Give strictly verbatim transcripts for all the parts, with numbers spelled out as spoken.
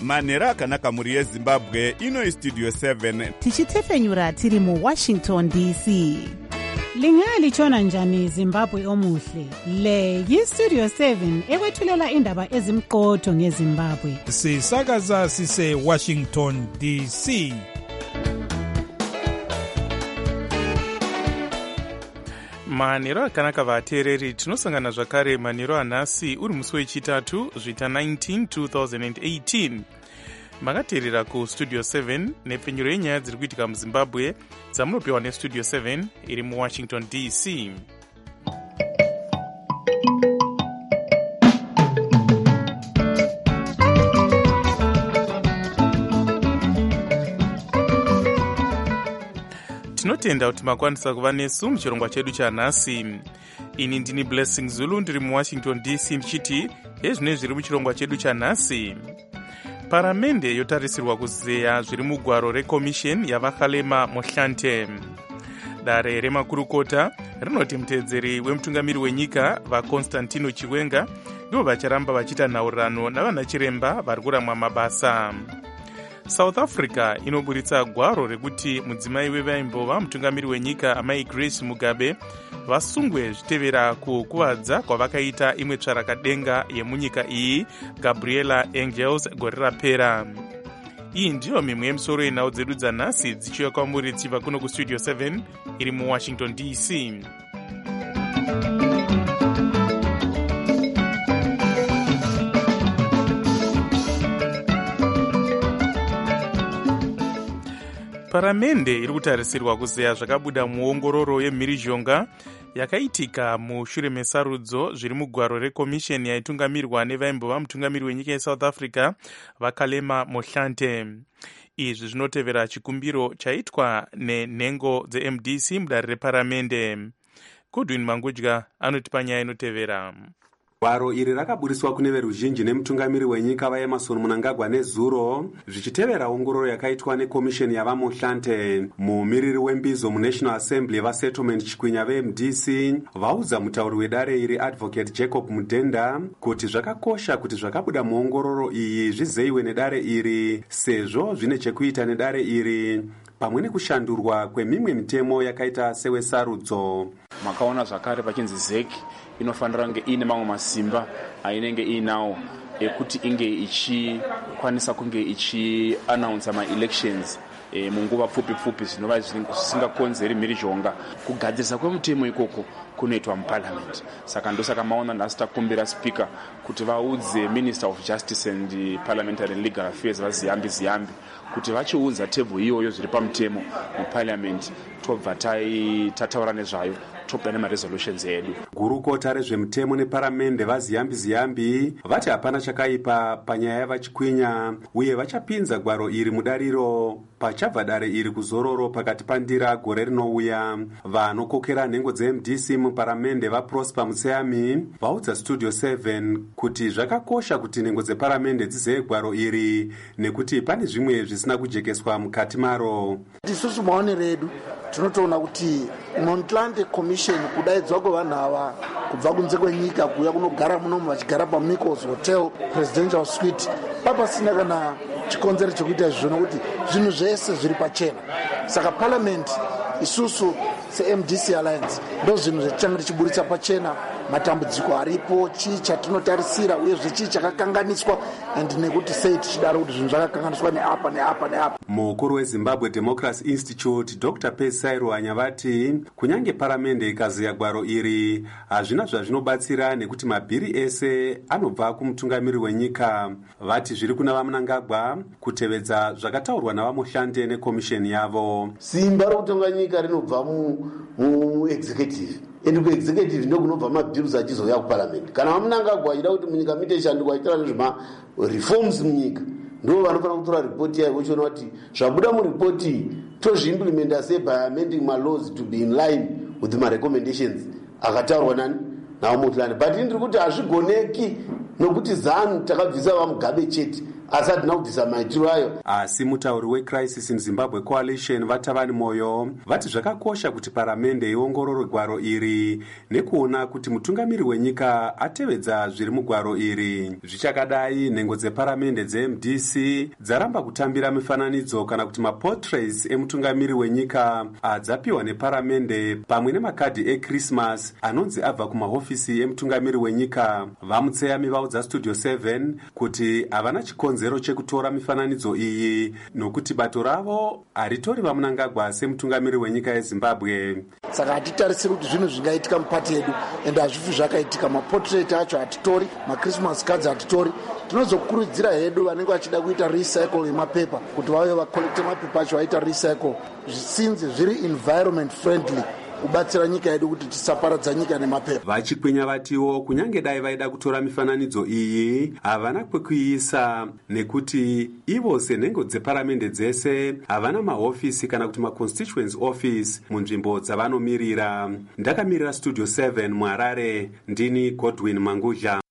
manhero akanaka mhuri yezimbabwe. Ino istudio seven tichitefenyura tiri muwashington D C. Lingalitshona njani Zimbabwe omuhle? Le yistudio seven ekwethulela indaba ezimqotho ngeZimbabwe. Sisakaza sise Washington D C. manhero akanaka vateereri, tinosangana zvakare manhero anhasi uri musi wechitatu zvita nineteen twenty eighteen. Makateerera kustudio seven nepfenyuro yenyaya dziri kuitika muzimbabwe dzamunopiwa nestudio seven iri muwashington D C. Tinotenda kuti makwanisa kuva nesu muchirongwa chedu chanhasi. Ini ndini Blessing Zulu ndiri muwashington D C ndichiti hezvine zviri muchirongwa chedu chanhasi. Paramende yotarisirwa kuzeya zviri mugwaro rekomisheni yavakalema Mohlante. Dare remakurukota rinoti mutedzeri wemutungamiri wenyika vaConstantino Chiwenga ndivo vacharamba vachita nhaurirano navana chiremba vari kuramwa mabasa. South Africa inoburitsa gwaro rekuti mudzimai wevaimbova mutungamiri wenyika amai Grace Mugabe vasungwe zvitevera kukuvadza kwavakaita imwe tsvarakadenga yemunyika iyi Gabriela Angels gore rapera. Iyi ndiyo mimwe yemisoro yenhau dzedu dzanhasi dzichiuya kwamuri dzichibva kuno kustudio seven iri muwashington D C. Paramende iri kutarisirwa kuzeya zvakabuda muongororo yemhirizhonga yakaitika mushure mesarudzo zviri mugwaro rekomisheni yaitungamirwa nevaimbova mutungamiri wenyika yeSouth Africa vakalema Mohlante. Izvi zvinotevera chikumbiro chaitwa nenhengo dzeM D C mudare reparamende. Godwin Mangudya anoti panyaya inotevera. Gwaro iri rakaburiswa kune veruzhinji nemutungamiri wenyika vaEmmerson Mnangagwa nezuro zvichitevera ongororo yakaitwa nekomisheni yavaMohlante. Mumiriri wembizo muNational Assembly vaSettlement Chikwinya veM D C vaudza mutauri wedare iri Advocate Jacob Mudenda kuti zvakakosha kuti zvakabuda muongororo iyi zvizeyiwe nedare iri sezvo zvine chekuita nedare iri pamwe nekushandurwa kwemimwe mitemo yakaita sewesarudzo. Makaona zvakare pachinzi Z E C inofanira kunge ine mamwe masimba ainenge inawo ekuti inge ichikwanisa kunge ichi announce ma-elections e, munguva pfupi pfupi zvinova zvisingakonzeri mhirizhonga. Kugadzirisa kwemutemo ikoko kunoitwa muparliament. Saka ndosaka maona nhasi takumbira speaker kuti vaudze Minister of Justice and Parliamentary and Legal Affairs vaZiyambi Ziyambi kuti vachiunza tebhu iyoyo zviri pamutemo muparliament tobva tataura nezvayo topa nemaresolutions edu. Gurukota rezvemutemo neparamende vaZiyambi Ziyambi vati hapana chakaipa panyaya yavachikwinya uye vachapinza gwaro iri mudariro pachabva dare iri kuzororo pakati pandira gore rinouya. Vanokokera nhengo dzeM D C muparamende vaProsper Mutseyami vaudza studio seven kuti zvakakosha kuti nhengo dzeparamende dzizeye gwaro iri nekuti pane zvimwe zvisina kujekeswa mukati maro. Isusu maonero edu tinotoona kuti Mohlante Commission kudaidzwa kwevanhu ava kubva kunze kwenyika kuuya kunogara munomu vachigara paMikkels Hotel Presidential Suite papasina kana chikonzero chekuita izvo nokuti zvinhu zvese zviri pachena. Saka parliament isusu seM D C Alliance ndo zvinhu zvatichange tichiburitsa pachena matambudziko aripo, chii chatinotarisira uyezve chii chakakanganiswa and nekuti sei tichidaro kuti zvinhu zvakakanganiswa neapa neapa neapa. Mukuru weZimbabwe Democracy Institute Doctor Pesairu Anyavati kunyange paramende ikazeya gwaro iri hazvina zvazvinobatsira nekuti mabhiri ese anobva kumutungamiri wenyika. Vati zviri kuna vaMnangagwa kutevedza zvakataurwa navaMohlante nekomisheni yavo. Simba rokutonga nyika rinobva muexecutive ende kuexecutive ndo kunobva mabhills achizouya kuparliament. Kana vaMnangagwa achida kuti munyika muite shanduko achiita nezvema reforms munyika ndo vanofanira kutora ripoti yayo vochiona kuti zvabuda muripoti tozviimplementa sei by amending my laws to be in line with my recommendations akataurwa nani navaMohlante. But ndiri kuti hazvigoneki nokuti zanu takabvisa vaMugabe chete asi hatina kubvisa maitiro ayo. Asi mutauri weCrisis in Zimbabwe Coalition Vatavani Moyo vati zvakakosha kuti paramende iongorore gwaro iri nekuona kuti mutungamiri wenyika atevedza zviri mugwaro iri. Zvichakadai, nhengo dzeparamende dze-M D C dzaramba kutambira mifananidzo kana kuti maportraits emutungamiri wenyika adzapiwa neparamende pamwe nemakadhi eChristmas anonzi abva kumahofisi emutungamiri wenyika. Vamutseyami vaudza Studio seven kuti havana chikonzero chekutora mifananidzo iyi nokuti bato ravo haritori vamunangagwa semutungamiri wenyika yeZimbabwe. Saka hatitarise kuti zvinhu zvingaitika mupati yedu ende hazvifi zvakaitika. Maportrait acho hatitori, machristmas cards hatitori. Tinozokurudzira hedu vanenge vachida kuita recycle yemapepa kuti vave vakolekte mapepa acho vaita recycle since zviri environment friendly kubatsira nyika yedu kuti tisaparadza nyika nemapepa. Vachikwinya vatiwo kunyange dai vaida kutora mifananidzo iyi havana kwekuiisa nekuti ivo senhengo dzeparamende dzese havana mahofisi kana kuti maconstituency office munzvimbo dzavanomirira. Ndakamirira Studio seven muHarare, ndini Godwin Mangudla.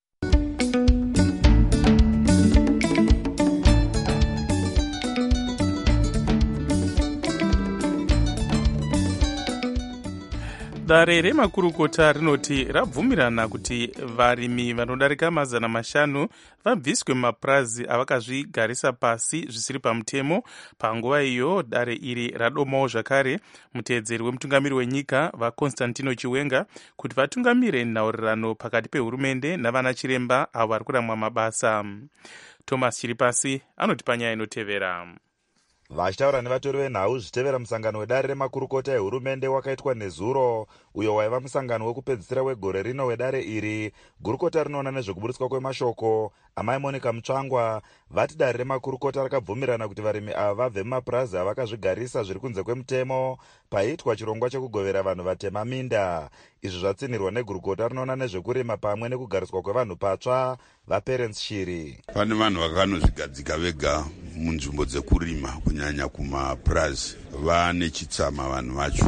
Dare remakurukota rinoti rabvumirana kuti varimi vanodarika mazana mashanu vabviswe mumapurazi avakazvigarisa pasi zvisiri pamutemo. Panguva iyo dare iri radomawo zvakare muteedzeri wemutungamiri wenyika vaConstantino Chiwenga kuti vatungamire nhaurirano pakati pehurumende navana chiremba avo vari kuramwa mabasa. Thomas Chiripasi anoti panyaya inotevera. Vachitaura nevatori venhau zvitevera musangano wedare remakurukota ehurumende wakaitwa nezuro, uyo waiva musangano wekupedzisira wegore rino wedare iri. Gurukota rinoona nezvekuburitswa kwemashoko amai Monica Mutsvangwa vati dare remakurukota rakabvumirana kuti varimi ava vabve mumapurazi avakazvigarisa zviri kunze kwemutemo paiitwa chirongwa chekugovera vanhu vatema minda. Izvi zvatsinirwa negurukota rinoona nezvekurima pamwe nekugariswa kwevanhu patsva vaParents Shiri. Pane vanhu vakanozvigadzika vega munzvimbo dzekurima kunyanya kumapurazi vane chitsama vanhu vacho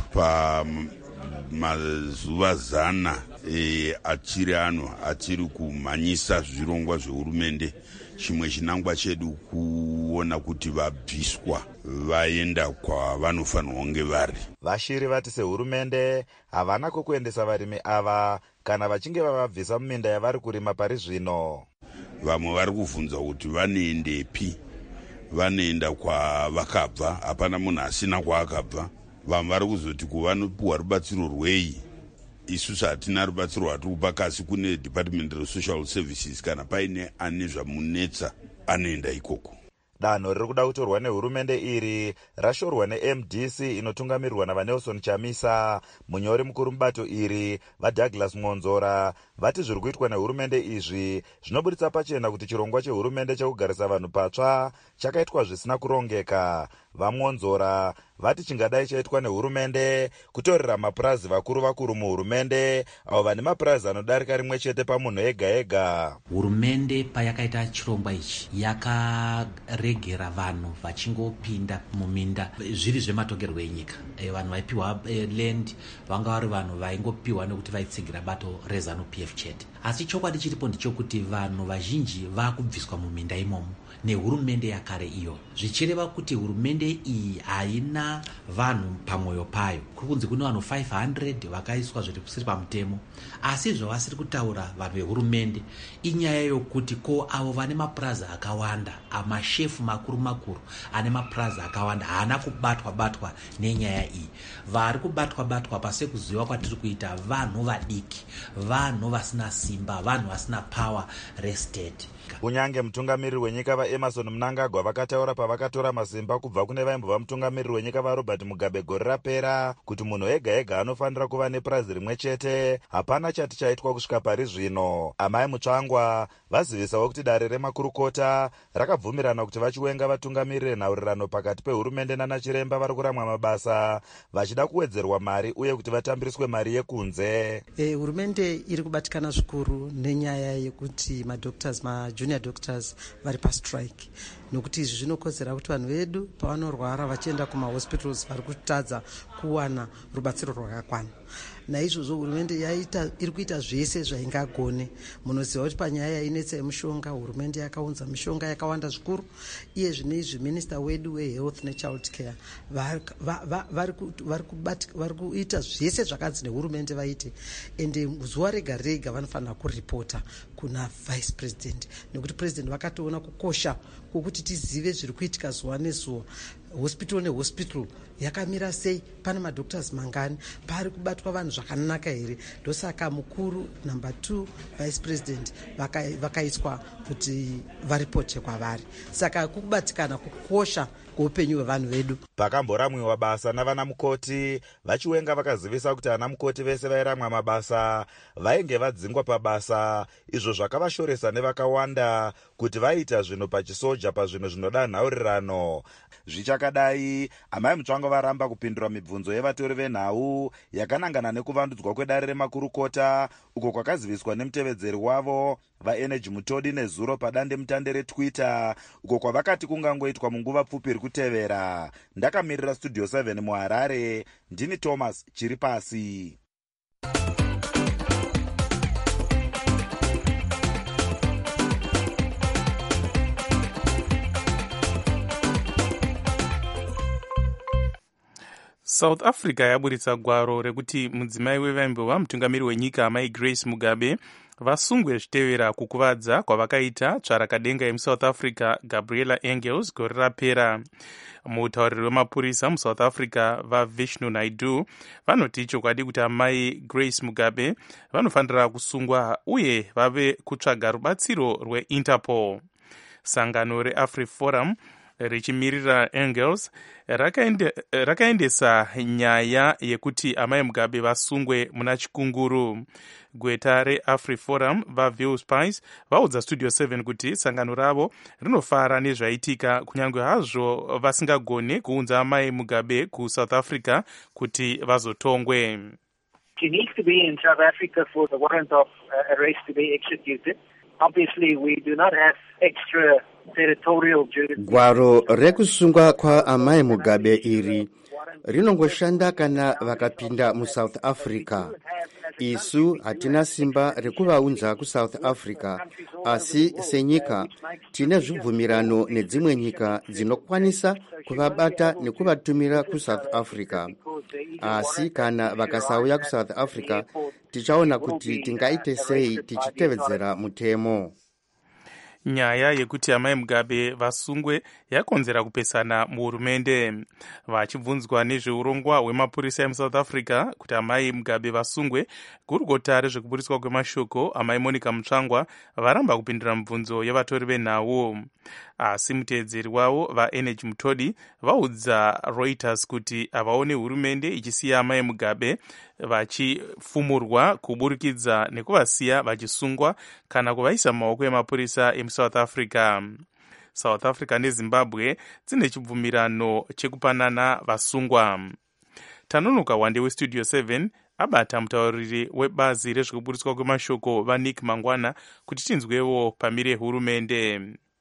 pamazuva zana e, achiri ano achiri kumhanyisa zvirongwa zvehurumende. Chimwe chinangwa chedu kuona kuti vabviswa vaenda kwavanofanirwa kunge vari. Vashiri vati sehurumende havana kwekuendesa varimi ava kana vachinge vavabvisa muminda yavari kurima pari zvino. Vamwe vari kuvhunza kuti vanoendepi, vanoenda kwavakabva, hapana munhu asina kwaakabva. Vamwe vari kuzoti kuvanopiwa rubatsiro rwei. Isusu hatina rubatsiro rwatiri kupa, kasi kune Department of Social Services kana paine ane zvamunetsa anoenda ikoko. Danho riri kuda kutorwa nehurumende iri rashorwa neM D C inotungamirirwa navaNelson Chamisa. Munyori mukuru mubato iri vaDouglas Mwonzora vati zviri kuitwa nehurumende izvi zvinoburitsa pachena kuti chirongwa chehurumende chekugarisa vanhu patsva chakaitwa zvisina kurongeka. VaMwonzora vati chingadai chaitwa nehurumende kutorera mapurazi vakuru vakuru muhurumende avo vane mapurazi anodarika rimwe chete pamunhu ega ega. Hurumende payakaita chirongwa ichi yakaregera vanhu vachingopinda muminda zviri zvematogerwo enyika. E, vanhu vaipiwa e, land vanga vari vanhu vaingopiwa nekuti vaitsigira bato reZANU P F chete. Asi chokwadi chiripo ndichokuti vanhu vazhinji vakubviswa muminda imomo nehurumende yakare iyo. Zvichireva kuti hurumende iyi haina vanhu pamwoyo payo. Kuri kunzi kune vanhu five hundred vakaiswa zviri kusiri pamutemo. Asi zvavasiri kutaura vanhu vehurumende inyaya yokuti ko avo vane mapurazi akawanda, amashefu makuru makuru ane mapurazi akawanda haana kubatwa batwa nenyaya iyi. Vari kubatwa batwa pasi kuziva kwatiri kuita vanhu vadiki, vanhu vasina simba, vanhu vasina power rested. Kunyange mutungamiriri wenyika vaEmerson Mnangagwa vakataura pavakatora masimba kubva kune vaimbova mutungamiriri wenyika vaRobert Mugabe gore rapera kuti munhu ega ega anofanira kuva nepurazi rimwe chete, hapana chati chaitwa kusvika pari zvino. Amai Mutsvangwa vazivisawo kuti dare remakurukota rakabvumirana kuti vachiwenga vatungamirire nhaurirano pakati pehurumende nanachiremba vari kuramwa mabasa vachida kuwedzerwa mari uye kuti vatambiriswe mari yekunze. E, hurumende iri kubatikana zvikuru nenyaya yekuti madoctors majunior doctors vari pastrike, nokuti izvi zvinokodzera kuti vanhu vedu pavanorwara vachienda kumahospitals vari kutadza kuwana rubatsiro rwakakwana. naizvozvo hurumende yaita iri kuita zvese zvaingagone. Munoziva kuti panyaya yainetsa yemushonga hurumende yakaunza mishonga yakawanda zvikuru, iye zvine izvi minista wedu wehealth nechild care vari kuita zvese zvakanzi nehurumende vaite, ende zuva rega rega vanofanira kuripota kuna vice president, nekuti president vakatoona kukosha kwokuti tizive zviri kuitika zuva nezuva. Hospital nehospital yakamira sei, pane madoctors mangani, pari kubatwa vanhu zvakanaka here. Ndosaka mukuru number two vice president vakaiswa kuti varipote kwavari. Saka kukubatikana kukosha kweupenyu hwevanhu vedu. Pakamboramwiwa basa navana mukoti, vachiwenga vakazivisa kuti ana mukoti vese vairamwa mabasa vainge vadzingwa pabasa, izvo zvakavashoresa nevakawanda kuti vaita zvinhu pachisoja pazvinhu zvinoda nhaurirano. Zvichakadai, amai Mutsvango varamba kupindura mibvunzo yevatori venhau yakanangana nekuvandudzwa kwedare remakurukota, uko kwakaziviswa nemutevedzeri wavo vaenergy Mutodi nezuro padande mutande reTwitter, uko kwavakati kungangoitwa munguva pfupi iri kutevera. Ndakamirira Studio seven muHarare, ndini Thomas Chiripasi. South Africa yaburitsa gwaro rekuti mudzimai wevaimbowa mutungamiri wenyika amai Grace Mugabe vasungwe zvitevera kukuvadza kwavakaita tsvarakadenga yemuSouth Africa Gabriela Engels gore rapera. Mutauriri wemapurisa muSouth Africa vaVishnu Naidu vanoti chokwadi kuti amai Grace Mugabe vanofanira kusungwa uye vave kutsvaga rubatsiro rweInterpol. Sangano reAfriforum richimirira Engels rakaende, rakaendesa nyaya yekuti amai Mugabe vasungwe muna chikunguru. Gweta reAfriforum vaVille Spice vaudza Studio seven kuti sangano ravo rinofara nezvaitika kunyange hazvo vasingagone kuunza amai Mugabe kuSouth Africa kuti vazotongwe. She needs to be in South Africa for the warrant of uh, arrest to be executed. Obviously, we do not have extra territorial jurisdiction. Gwaro rekusungwa kwa amai Mugabe iri rinongoshanda kana vakapinda muSouth Africa. Isu hatina simba rekuvaunza kuSouth Africa, asi senyika tine zvibvumirano nedzimwe nyika dzinokwanisa kuvabata nekuvatumira kuSouth Africa. Asi kana vakasauya kuSouth Africa, tichaona kuti tingaite sei tichitevedzera mutemo. Nyaya yekuti amai Mugabe vasungwe yakonzera kupesana muhurumende. Vachibvunzwa nezveurongwa hwemapurisa emuSouth Africa kuti amai Mugabe vasungwe, gurukota rezvekuburiswa kwemashoko amai Monica Mutsvangwa varamba kupindura mibvunzo yevatori venhau. Asi mutevedzeri wavo vaenergy Mutodi vaudza Reuters kuti havaone hurumende ichisiya amai Mugabe vachifumurwa kuburikidza nekuvasiya vachisungwa kana kuvaisa mumaoko emapurisa emuSouth Africa. South Africa neZimbabwe dzine chibvumirano chekupanana vasungwa. Tanonoka Wande weStudio seven abata mutauriri webazi rezvekuburiswa kwemashoko vaNick Mangwana kuti tinzwewo pamire hurumende.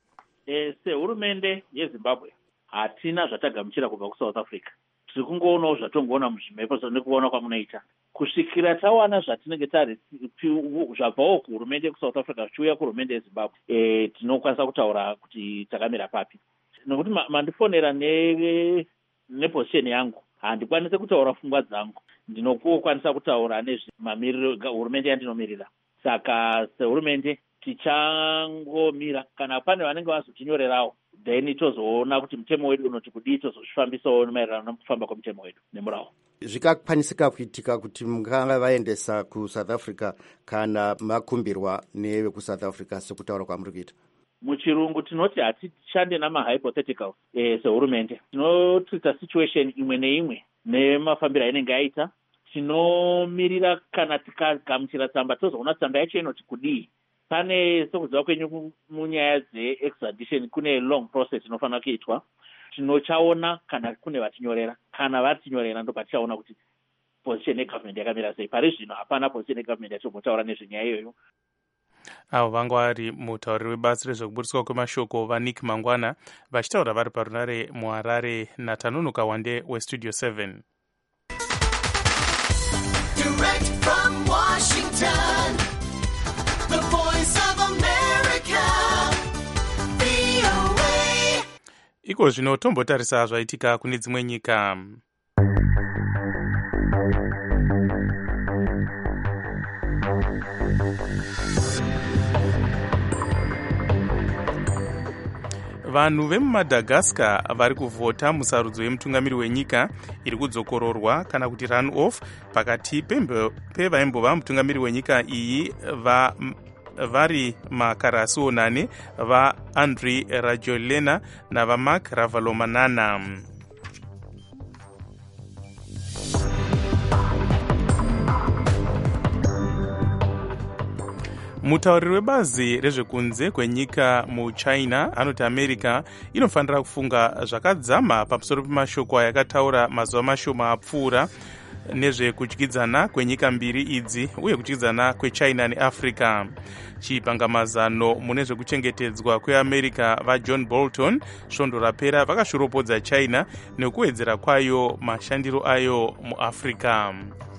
E, sehurumende yeZimbabwe hatina zvatagamuchira kubva kuSouth Africa. Tiri kungoonawo zvatongoona muzvimepo nekuona kwamunoita. Kusvikira tawana zvatinenge tari zvabvawo kuhurumende yekuSouth Africa zvichiuya kuhurumende yeZimbabwe, e, tinokwanisa kutaura kuti takamira papi. Nokuti ma, mandifonera ne neposition yangu handikwanise kutaura pfungwa dzangu, ndinokwanisa kutaura nezvemamiriro hurumende yandinomirira. Saka sehurumende tichangomira, kana pane vanenge vazotinyorerawo then tozoona kuti mutemo wedu unoti kudii, tozozvifambisawo maererano nekufamba kwemutemo wedu nemurawo. Zvikakwanisika kuitika kuti munganga vaendesa kuSouth Africa kana makumbirwa nevekuSouth Africa sekutaura kwamuri kuita? Muchirungu tinoti hatishande namahypotheticals. E, sehurumende tinotrita situation imwe neimwe nemafambiro ainenge aita. Tinomirira kana tikagamuchira tsamba tozoona tsamba yacho inoti kudii. Pane sokuziva kwenyu munyaya dzeextradition kune long process inofanira kuitwa. Tinochaona kana kune vatinyorera, kana vatinyorera ndo patichaona kuti position yegovernment yakamira sei. Pari zvino hapana position yegovernment yatombotaura nezvenyaya iyoyo. Avo vanga vari mutauriri webazi rezvekuburiswa kwemashoko vaNick Mangwana vachitaura vari parunare muHarare naTanonoka Wande weStudio seven. iko zvino tombotarisa zvaitika kune dzimwe nyika. Vanhu vemumadagaskar vari kuvhota musarudzo yemutungamiri wenyika iri kudzokororwa kana kuti run off pakati pevaimbova mutungamiri wenyika iyi va vari makarasonane vaandry rajoelina navamark ravalomanana. Mutauriri webazi rezvekunze kwenyika muchina anoti America inofanira kufunga zvakadzama pamusoro pemashoko ayakataura mazuva mashoma apfuura nezvekudyidzana kwenyika mbiri idzi uye kudyidzana kwechina neafrica. Chipangamazano mune zvekuchengetedzwa kweamerica vajohn bolton svondo rapera vakashoropodza china nekuwedzera kwayo mashandiro ayo muafrica.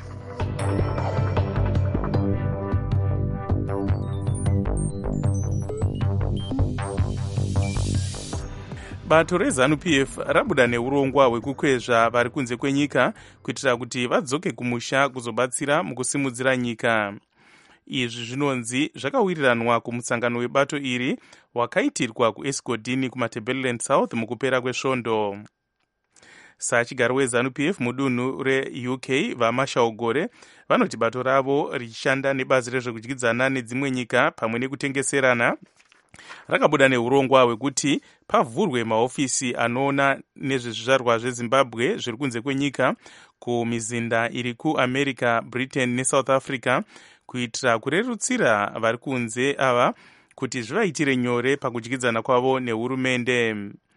Bato rezanu P F rabuda neurongwa hwekukwezva vari kunze kwenyika kuitira kuti vadzoke kumusha kuzobatsira mukusimudzira nyika. Izvi zvinonzi zvakawiriranwa kumusangano webato iri wakaitirwa kuEscodini kumatabeleland south mukupera kwesvondo. Sachigaro wezanu P F mudunhu reU K vamashaugore vanoti bato ravo richishanda nebazi rezvekudyidzana nedzimwe nyika pamwe nekutengeserana rakabuda neurongwa hwekuti pavhurwe mahofisi anoona nezvezvizvarwa zvezimbabwe zviri kunze kwenyika kumizinda iri kuamerica, britain nesouth africa kuitira kurerutsira vari kunze ava kuti zvivaitire nyore pakudyidzana kwavo nehurumende.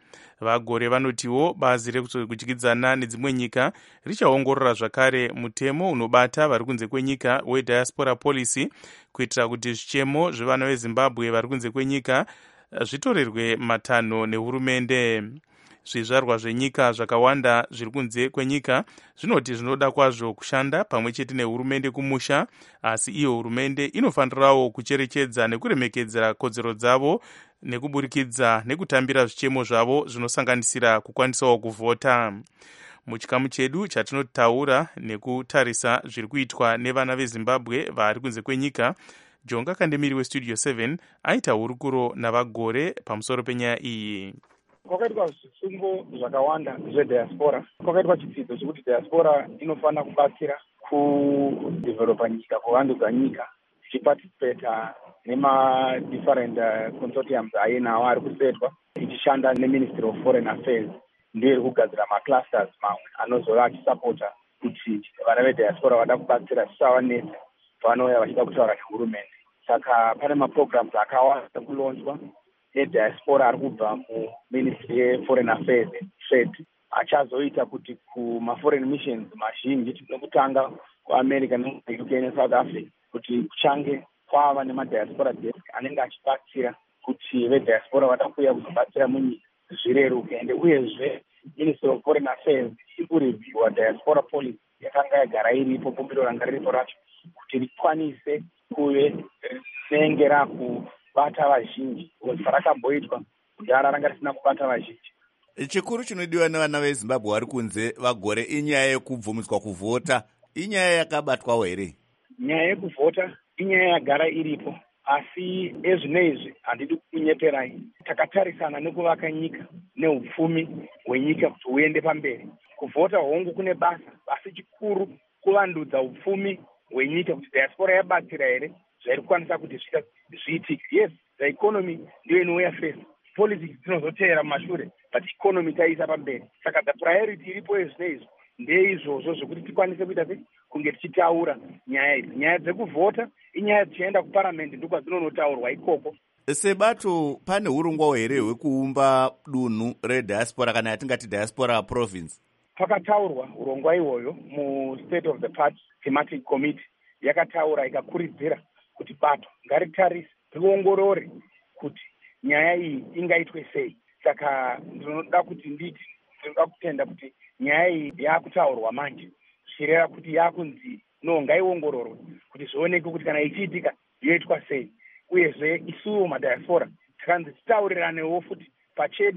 Vagore vanotiwo bazi rekudyidzana nedzimwe nyika richaongorora zvakare mutemo unobata vari kunze kwenyika wediaspora policy kuitira kuti zvichemo zvevana vezimbabwe vari kunze kwenyika zvitorerwe matanho nehurumende. Zvizvarwa zvenyika zvakawanda zviri kunze kwenyika zvinoti zvinoda kwazvo kushanda pamwe chete nehurumende kumusha, asi iyo hurumende inofanirawo kucherechedza nekuremekedzera kodzero dzavo nekuburikidza nekutambira zvichemo zvavo zvinosanganisira kukwanisawo kuvhota. Muchikamu chedu chatinotaura nekutarisa zviri kuitwa nevana vezimbabwe vari kunze kwenyika, Jonga Kandemiri westudio seven aita hurukuro navagore pamusoro penyaya iyi. Kwakaitwa zvisungo zvakawanda zvedhiaspora. Kwakaitwa chitsidzo chekuti dhiaspora inofanira kubatsira kudhevheropa nyika, kuvandudza nyika, ichipatisipeta nema-different uh, consortiums ainawo ari kusetwa, ichishanda neministry of foreign affairs, ndiyo iri kugadzira maclusters mamwe anozova achisapota kuti vana vedhiaspora vada kubatsira zvisavanetsa pavanouya vachida kutaura nehurumende. Saka pane maprograms akawanda kulonzwa ediaspora ari kubva muministry yeforeign affairs trade achazoita kuti kumaforeign missions mazhinji nekutanga kuamerica neuk nesouth africa kuti kuchange kwava nemadiaspora desk anenge achibatsira kuti vediaspora vada kuuya kuzobatsira munyika zvireruke. Ende uyezve ministry of foreign affairs iri kurevhiwa diaspora policy yakanga yagara iripo, bumbiro ranga riripo racho, kuti rikwanise kuve rinenge rakubata vazhinji zvarakamboitwa kudhara ranga risina kubata vazhinji. Chikuru chinodiwa nevana vezimbabwe vari kunze vagore inyaya yekubvumiswa kuvhota. Inyaya yakabatwawo here? Nyaya yekuvhota inyaya yagara iripo, asi ezvinezvi handidi kunyeperai. Takatarisana nekuvaka nyika neupfumi hwenyika kuti huende pamberi. Kuvhota hongu kune basa, asi chikuru kuvandudza upfumi hwenyika kuti diaspora yabatsira here zvairi kukwanisa kuti zviitike. Yes, the economy ndiyo inouya first, politics dzinozoteera mumashure, but economy taisa pamberi. Saka the priority iripo ezvinezvi ndeizvozvo zvokuti tikwanise kuita sei kunge tichitaura nyaya idzi. Nyaya dzekuvhota inyaya dzichienda kuparamendi ndiko dzinonotaurwa ikoko. Sebato pane urongwa here hwekuumba dunhu rediaspora kana yatingati diaspora province? Pakataurwa urongwa ihwoyo mu state of the party thematic committee, yakataura ikakuridzira kuti bato ngaritarise riongorore kuti nyaya iyi ingaitwe sei. Saka ndinoda kuti nditi ndinoda kutenda kuti nyaya iyi yakutaurwa manje zvichireva kuti yakunzi no ngaiongororwe kuti zvioneke kuti kana ichiitika yoitwa sei. Uyezve isuwo madiaspora takanzi titauriranewo futi pachedu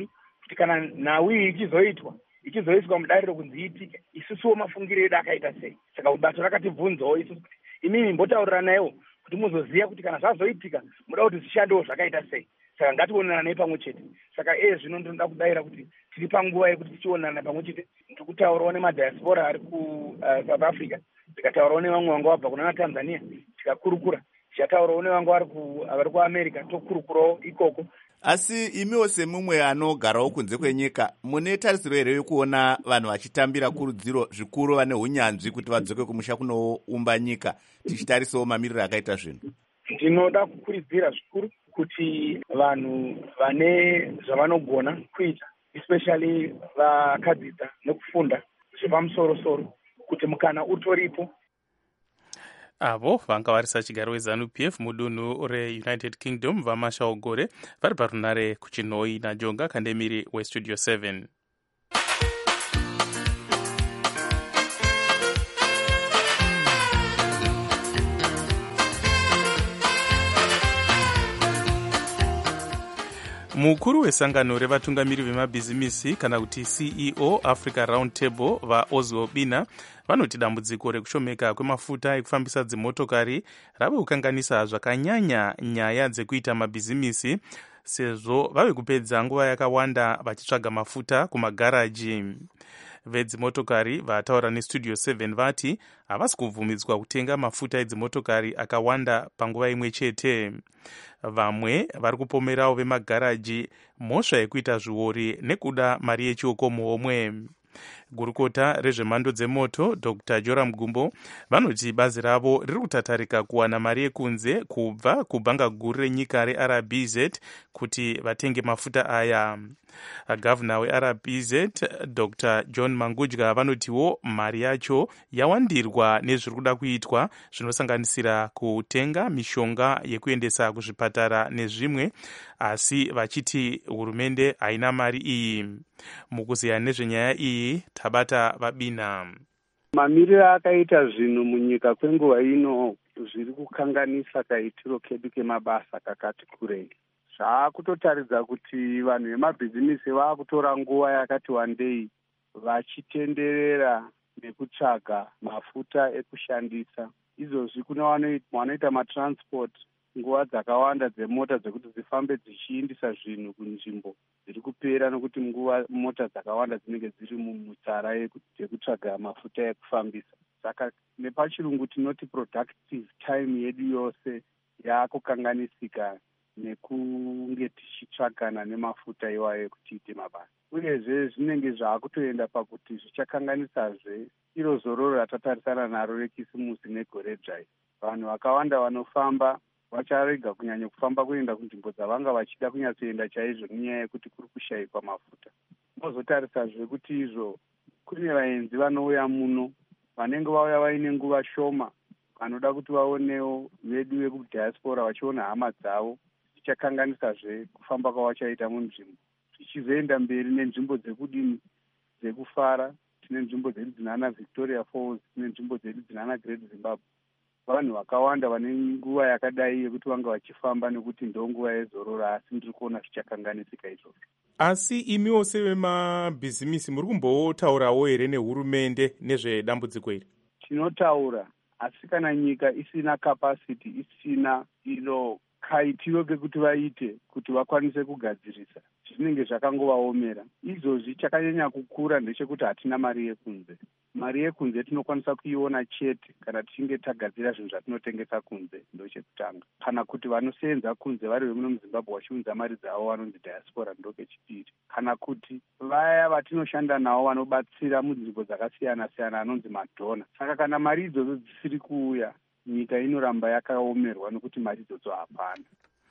kuti kana nhau iyi ichizoitwa ichizoiswa mudariro kunzi iitike, isusuwo mafungiro edu akaita sei? Saka bato rakatibvunzawo isusu kuti imimi mbotauriranaiwo kuti muzoziya kuti kana zvazoitika muda kuti zvishandewo zvakaita sei. Saka ngationanei pamwe chete. Saka iye zvino ndinoda kudayira kuti tiri panguva yekuti tichionana pamwe chete, tikutaurawo nemadiaspora ari kuSouth Africa, tikataurawo nevamwe vanga vabva kuna Tanzania, tikakurukura, tichataurawo nevanga vari kuAmerica, tokurukurawo ikoko. Asi imiwo semumwe anogarawo kunze kwenyika, mune tarisiro here yekuona vanhu vachitambira kurudziro zvikuru vane hunyanzvi kuti vadzoke kumusha kunoumba nyika, tichitarisawo mamiriro akaita zvinhu? Ndinoda kukurudzira zvikuru kuti vanhu vane zvavanogona kuita, especially vakadzidza nekufunda zvepamusoro-soro, kuti mukana utoripo. Avo vanga vari sachigaro weZANU P F mudunhu reUnited Kingdom vaMasha Ogore vari parunare kuChinoi naJonga Kandemiri weStudio seven. Mukuru wesangano revatungamiri vemabhizimisi kana kuti C E O Africa Round Table vaOzwo Bina vanoti dambudziko rekushomeka kwemafuta ekufambisa dzimotokari rave kukanganisa zvakanyanya nyaya dzekuita mabhizimisi, sezvo vave kupedza nguva yakawanda vachitsvaga mafuta kumagaraji. Vedzimotokari vataura neStudio seven vati havasi kubvumidzwa kutenga mafuta edzimotokari akawanda panguva imwe chete. Vamwe vari kupomerawo vemagaraji mhosva yekuita zviori nekuda mari yechioko muhomwe. Gurukota rezvemhando dzemoto Doctor Joram Gumbo vanoti bazi ravo riri kutatarika kuwana mari yekunze kubva kubhanga guru renyika reR B Z kuti vatenge mafuta aya. Gavana weR B Z Doctor John Mangudya vanotiwo mari yacho yawandirwa nezviri kuda kuitwa zvinosanganisira kutenga mishonga yekuendesa kuzvipatara nezvimwe, asi vachiti hurumende haina mari iyi. Mukuziya nezvenyaya iyi Tabata Vabina. Mamiriro akaita zvinhu munyika kwenguva ino zviri kukanganisa kaitiro kedu kemabasa kakati kurei. Zvaakutotaridza kuti vanhu vemabhizimisi vaakutora nguva yakati wandei vachitenderera nekutsvaga mafuta ekushandisa. Izvozvi kuna vanoita matransport nguva dzakawanda dzemota dzekuti dzifambe dzichiindisa zvinhu kunzvimbo dziri kupera, nokuti nguva mota dzakawanda dzinenge dziri mumutsara yekutsvaga mafuta ekufambisa. Saka nepachirungu tinoti productive time yedu yose yaakukanganisika nekunge tichitsvagana nemafuta iwayo ekuti ite mabasa. Uyezve zvinenge zvaakutoenda pakuti zvichakanganisazve iro zororo ratatarisana naro rekisimusi negore dzvai. Vanhu vakawanda vanofamba vacharega kunyanya kufamba kuenda kunzvimbo dzavanga vachida kunyatsoenda chaizvo nenyaya yekuti kuri kushayikwa mafuta. Mozotarisazve kuti izvo kune vaenzi vanouya muno vanenge vauya vaine nguva shoma, vanoda kuti vaonewo vedu vekudhiaspora vachiona hama dzavo, zvichakanganisazve kufamba kwavachaita munzvimbo. Zvichizoenda mberi nenzvimbo dzekudini dzekufara, tine nzvimbo dzedu dzinana Victoria Falls, tine nzvimbo dzedu dzinana Great Zimbabwe. Vanhu vakawanda vane nguva yakadai yekuti vanga vachifamba nekuti ndo nguva yezororo, asi ndiri kuona zvichakanganisika izvozvo. Asi imiwo sevemabhizimisi muri kumbotaurawo here nehurumende nezvedambudziko iri? Tinotaura, asi kana nyika isina capacity, isina ilo kaitiro kekuti vaite kuti vakwanise kugadzirisa, zvinenge zvakangovaomera. Izvozvi chakanyanya kukura ndechekuti hatina mari yekunze. Mari yekunze tinokwanisa kuiona chete kana tichinge tagadzira zvinhu zvatinotengesa kunze, ndochekutanga. Kana kuti vanosenza kunze vari vemuno muZimbabwe vachiunza mari dzavo vanonzi diaspora, ndokechipiri. Kana kuti vaya vatinoshanda navo vanobatsira munzvimbo dzakasiyana-siyana anonzi madhona. Saka kana mari idzodzo dzisiri kuuya, nyika inoramba yakaomerwa nokuti mari idzodzo hapana.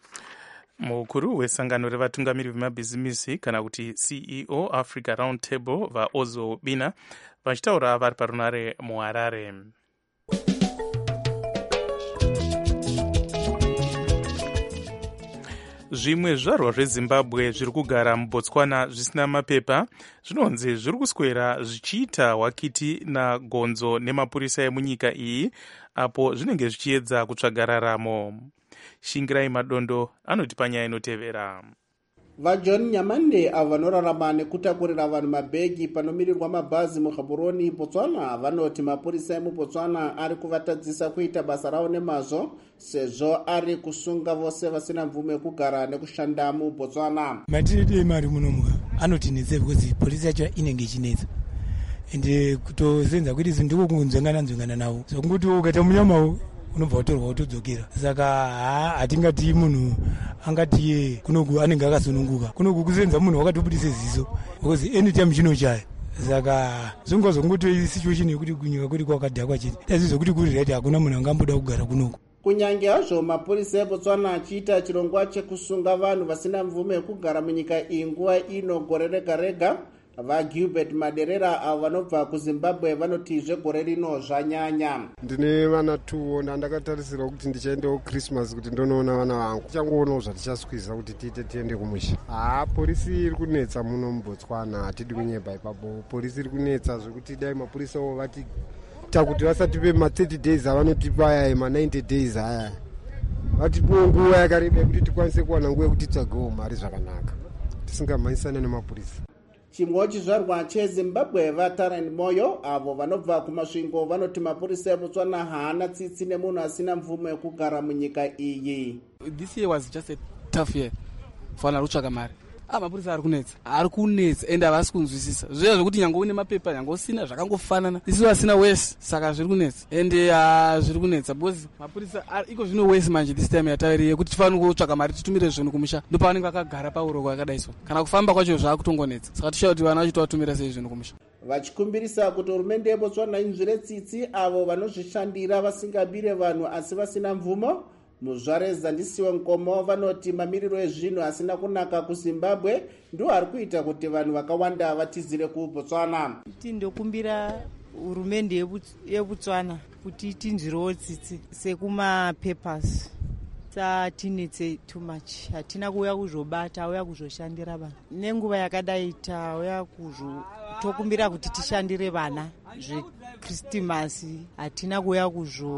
Mukuru wesangano revatungamiri vemabhizimisi kana kuti C E O Africa Round Table vaOzwo Bina vachitaura vari parunare muHarare. Zvimwe zvizvarwa zveZimbabwe zviri kugara muBotswana zvisina mapepa zvinonzi zviri kuswera zvichiita hwakiti nagonzo nemapurisa emunyika iyi apo zvinenge zvichiedza kutsvaga raramo. Shingirai Madondo anoti panyaya inotevera. vajohn nyamande avo vanorarama nekutakurira vanhu mabhegi panomirirwa mabhazi mugaboroni botswana vanoti mapurisa emubotswana ari kuvatadzisa kuita basa ravo nemazvo sezvo ari kusunga vose vasina mvumo yekugara nekushanda mubotswana. matiredi emari munomuka anotinetsa because polisi yacho inenge ichinetsa ende kutosenza kuti zvinhu ndiko kunzvengana nzvengana navo zvokunguti ukaita munyamawo unobva watorwa utodzokera. Saka hatingati munhu angatiye kunoku anenge akasununguka, kunoku kusenza munhu wakatobudise ziso because anytime chinochaya. Saka zvonga zvongoti situation yekuti kunyika kuri kwakadhakwa chete asi zvokuti kuri right hakuna munhu angamboda kugara kunoku. Kunyange hazvo mapurisa eBotswana achiita chirongwa chekusunga vanhu vasina mvumo yekugara munyika iyi nguva ino gore rega rega, vaGilbert Maderera avo vanobva kuZimbabwe vanoti zvegore rino zvanyanya. Ndine vana tuwo ndandakatarisirwa kuti ndichaendawo Christmas kuti ndonoona vana vangu. Tichangoonawo zvatichaswiza kuti tiite tiende kumusha. Ah, polisi iri kunetsa muno muBotswana, hatidi kunyeba ipapo. Polisi iri kunetsa zvekuti dai mapurisawo vati takuti vasatipe ma thirty days avanotipa aya ma ninety days aya. Vatipewo nguva yakareba kuti tikwanise kuwana nguva yekuti titsvagewo mari zvakanaka. Tisingamhanyisane nemapurisa. Chimwe chizvarwa cheZimbabwe vaTarani Moyo avo vanobva kumasvingo vanoti mapurisa eBotswana haana tsitsi nemunhu asina mvumo yekugara munyika iyi. This year was just a tough year for vanhu kutsvaga mari. Ah, mapurisa ari kunetsa ari kunetsa ende havasi kunzwisisa zviya zvokuti nyange une mapepa nyange usina zvakangofanana isi vasina wese saka zviri kunetsa ende zviri kunetsa because mapurisa iko zvino wese manje this time yatairi yekuti tifanire kutsvaga mari titumire zvinhu kumusha ndo pavanenge vakagara pauroko yakadaiswa kana kufamba kwacho zvaakutongonetsa saka tishaura kuti vana vacho tovatumira sei zvinhu kumusha. Vachikumbirisa kuti hurumende yeBotswana inzwire tsitsi avo vanozvishandira vasingabire vanhu asi vasina mvumo. Muzvare Zandisiwe Nkomo vanoti mamiriro ezvinhu asina kunaka kuZimbabwe ndo ari kuita kuti vanhu vakawanda vatizire kuBotswana. Tindokumbira hurumende yeBotswana kuti tinzwirewo tsitsi sekumapapers satinetse too much. Hatina kuuya kuzobata, auya kuzoshandira vanhu. Nenguva yakadai tauya kuzo tokumbira kuti tishandire vana zveKristimasi, hatina kuuya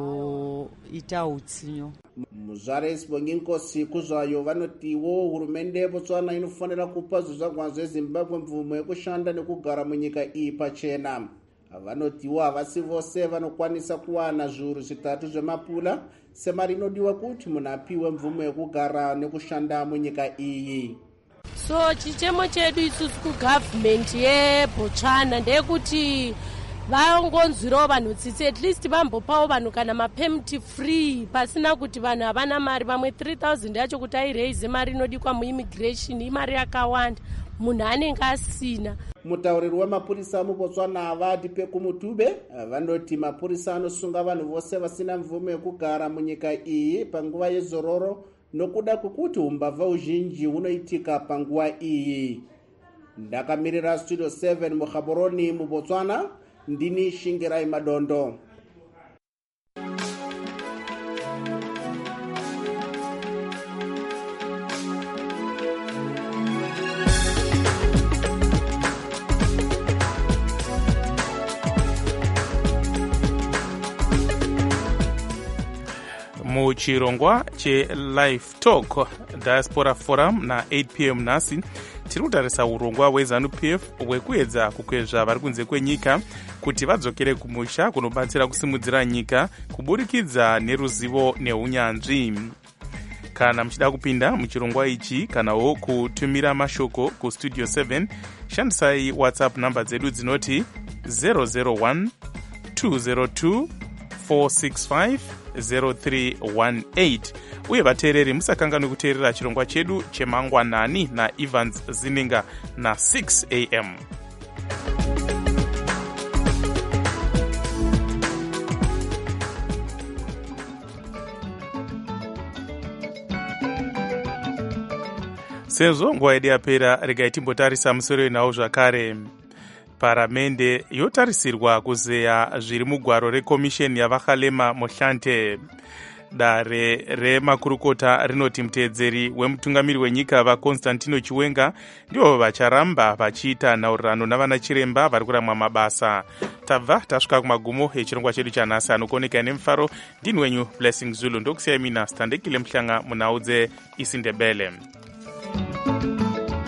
kuzoita utsinyo. Muzvare Sibongi Nkosi kuzvayo vanotiwo hurumende yeBotswana inofanira kupa zvizvarwa zveZimbabwe mvumo yekushanda nekugara munyika iyi pachena. Vanotiwo havasi vose vanokwanisa kuwana zviuru zvitatu zvemapula semari inodiwa kuti munhu apiwe mvumo yekugara nekushanda munyika iyi. So chichemo chedu isusu kugavhumenti yeBotswana ndeyekuti vaongonzwirawo vanhu tsitsi at least vambopawo vanhu kana mapemiti free pasina kuti vanhu havana mari. Vamwe three thousand yacho kuti airaise mari inodikwa muimmigration imari yakawanda munhu anenge asina. Mutauriri wemapurisa muBotswana vati Pekumutube vanoti mapurisa anosunga vanhu vose vasina mvumo yekugara munyika iyi panguva yezororo nokuda kwekuti umbavha uzhinji hunoitika panguva iyi. Ndakamirira Studio seven muGaborone muBotswana, ndini Shingirai Madondo. muchirongwa chelive talk diaspora forum na eight p m nhasi tiri kutarisa urongwa hweZANU-P F hwekuedza kukwezva vari kunze kwenyika kuti vadzokere kumusha kunobatsira kusimudzira nyika kuburikidza neruzivo neunyanzvi. Kana muchida kupinda muchirongwa ichi kanawo kutumira mashoko kustudio seven shandisai whatsapp namba dzedu dzinoti zero zero one two zero two four six five zero three one eight uye vateereri musakanganwe kuteerera chirongwa chedu chemangwanani naEvans Zininga na six a m sezvo nguva yedu yapera regai timbotarisa musoro inawo zvakare. Paramende yotarisirwa kuzeya zviri mugwaro rekomisheni yavakalema Mohlante. Dare remakurukota rinoti muteedzeri wemutungamiri wenyika vaConstantino Chiwenga ndivo vacharamba vachiita nhaurirano navana chiremba vari kuramwa mabasa. Tabva tasvika kumagumo echirongwa chedu chanhasi anokoneka nemufaro. Ndini wenyu Blessing Zulu ndokusiyai mina Standekile Mhlanga munhau dzeIsindebele.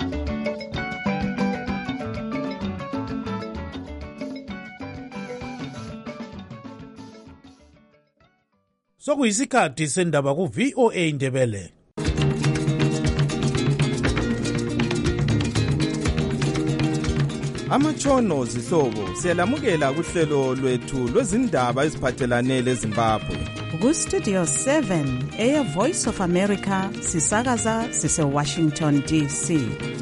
sokuyisikhathi sendaba ku-V O A Ndebele. Amatshono zihlobo siyalamukela kuhlelo lwethu lwezindaba eziphathelane leZimbabwe. Ku-Studio seven Air Voice of America sisakaza sise-Washington D C.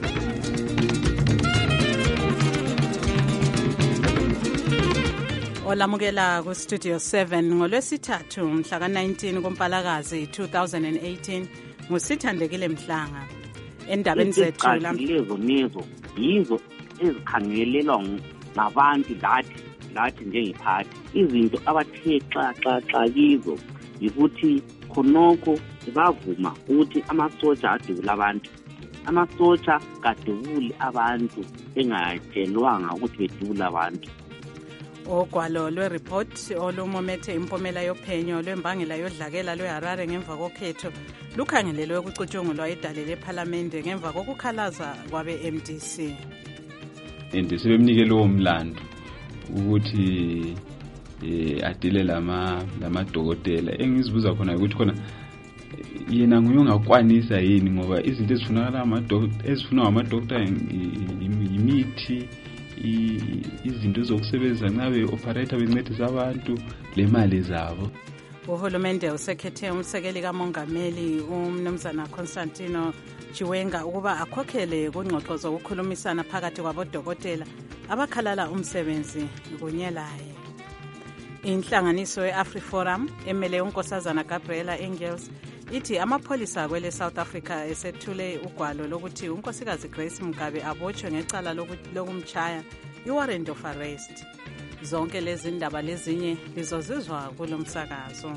Olamukela ku-Studio seven ngolwesithathu mhla ka-nineteen kuMpalakazi two thousand eighteen nguSithandekile Mhlanga. Endabeni zethu lezo nezo yizo ezikhangelelwa ngabantu lathi lathi njengephathi. Izinto abathe xa xa xa kizo yikuthi khonokho bavuma ukuthi amasotsha adubula abantu. Amasotsha kadubuli abantu engatshelwanga ukuthi bedubula abantu. Ogwalo lwereport olumomethe impomela yophenyo lwembangela yodlakela lweHarare ngemva kokhetho lukhangelelwe ukucutshungulwa edale lephalamende ngemva kokukhalaza kwabe-M D C. And sebemnike lowo mlando ukuthi eh adile lama lamadokotela. Engizibuza khona ukuthi khona yena nguye ongakwanisa yini ngoba izinto ezifunakala amadokotela ezifunwa amadokotela imithi izinto zokusebenza ngabe operator bencedisa abantu lemali zabo. Uhulumende usekhethe umsekeli kamongameli umnumzana Constantino Chiwenga ukuba akhokhele kungxoxo zokukhulumisana phakathi kwabodokotela abakhalala umsebenzi kunyelaye. Inhlanganiso ye-AfriForum emele unkosazana Gabriela Engels ithi amapholisa kwele South Africa esethule ugwalo lokuthi unkosikazi Grace Mugabe abotshwe ngecala lokumchaya i-warrant of arrest. Zonke lezi ndaba lezinye lizozizwa kulo msakazo.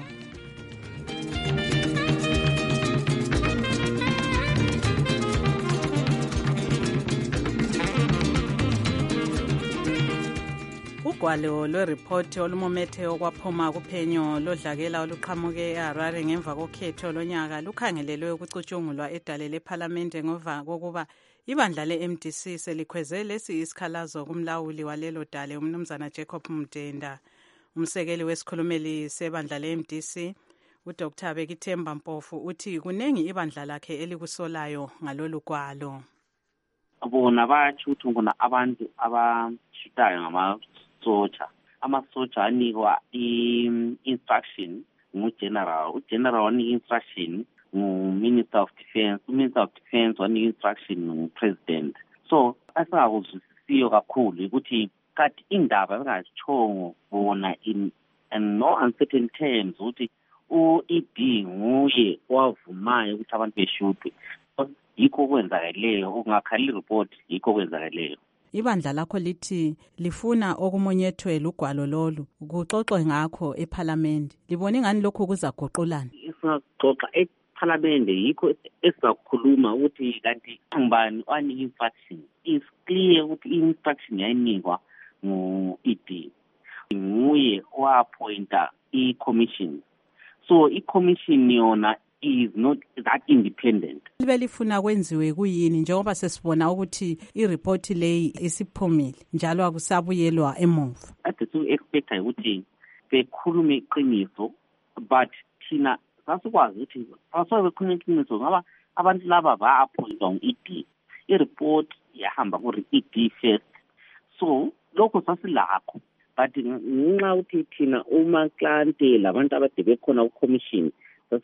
Ugwalo lwereport olumomethe okwaphuma kuphenyo lodlakela oluqhamuke eHarare ngemva kokhetho lonyaka lukhangelelwe ukucutshungulwa edale lephalamende ngemva kokuba ibandla le-M D C selikhweze lesi isikhalazo kumlawuli walelo dale umnumzana Jacob Mdenda. Umsekeli wesikhulumeli sebandla le-M D C uDr Bekithemba Mpofu uthi kunengi ibandla lakhe elikusolayo ngalolu gwalo. Bona bayatsho ukuthi ngona abantu abashutayo ngamasotsha. Amasotsha anikwa i-instruction ngu-general. U-general wanika instruction ngu-Minister of Defense. U-Minister of Defense wanika instruction ngu-President. So asingakuzwisisiyo kakhulu ukuthi kati indaba bengachongo bona in and no uncertain terms ukuthi u-E D nguye wavumayo ukuthi abantu beshutwe. Yikho kwenzakeleyo ungakhalli report yikho kwenzakeleyo. Ibandla lakho lithi lifuna okumonyethwe lugwalo lolu kuxoxwe ngakho eParliament. Libone ngani lokho kuzaguqulana? Sizaxoxa eParliament yikho esizakhuluma ukuthi kanti ngibani wanika instruction. Is clear ukuthi instruction yayinikwa ngu-E D. Nguye oappointa i-commission. So i-commission yona is not that independent. Libe lifuna kwenziwe kuyini njengoba sesibona ukuthi i-report leyi isiphumile njalo akusabuyelwa emuva. Ade so expect ukuthi bekhulume iqiniso but thina sasikwazi ukuthi asobe bekhulume iqiniso ngoba abantu laba ba-appointwa ngu-E D. I-report yahamba ku-E D first. So lokho sasilakho but ngenxa ukuthi thina uma klante labantu abade bekhona ku-commission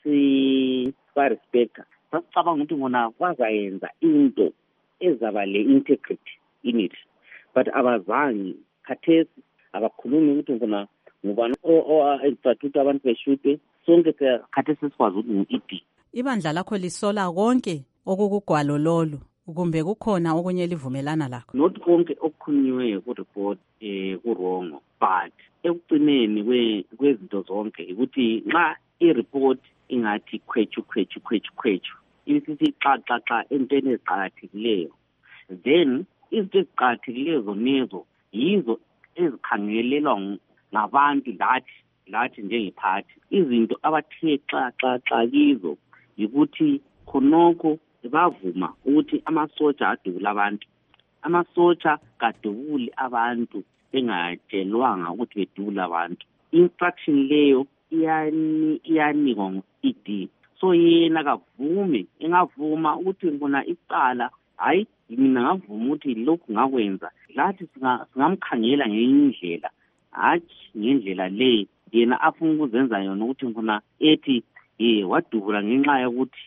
sasi respecta sasicabanga ukuthi ngona kwazayenza into ezaba le integrity in it but abazange khathesi abakhulumi ukuthi ngona ngubani o-institute abantu beshutwe sonke khathesi sikwazi ukuthi ngu-E D. Ibandla lakho lisola konke okukugwalo lolu kumbe kukhona okunye livumelana lakho? Not konke okukhunyiweyo ku-report eh kurongo but ekugcineni kwezinto zonke ukuthi nxa i-report ingathi khwetshu khwetshu khwetshu khwetshu isithi xa xa xa entweni eziqakathekileyo then izinto eziqakathekileyo zonezo yizo ezikhangelelwa ngabantu lathi lathi njengephathi. Izinto abathe xa xa xa kizo yikuthi khonokho bavuma ukuthi amasotsha adubula abantu. Amasotsha kadubuli abantu bengatshelwanga ukuthi bedubula abantu. Instruction leyo iyani iyanikwa ngu-E D. So yena kavume engavuma ukuthi ngona icala hayi mina ngavuma ukuthi lokhu ngakwenza lathi singamkhangela ngenye indlela hathi ngendlela le yena afuna ukuzenza yona ukuthi ngona ethi eh wadubula ngenxa yokuthi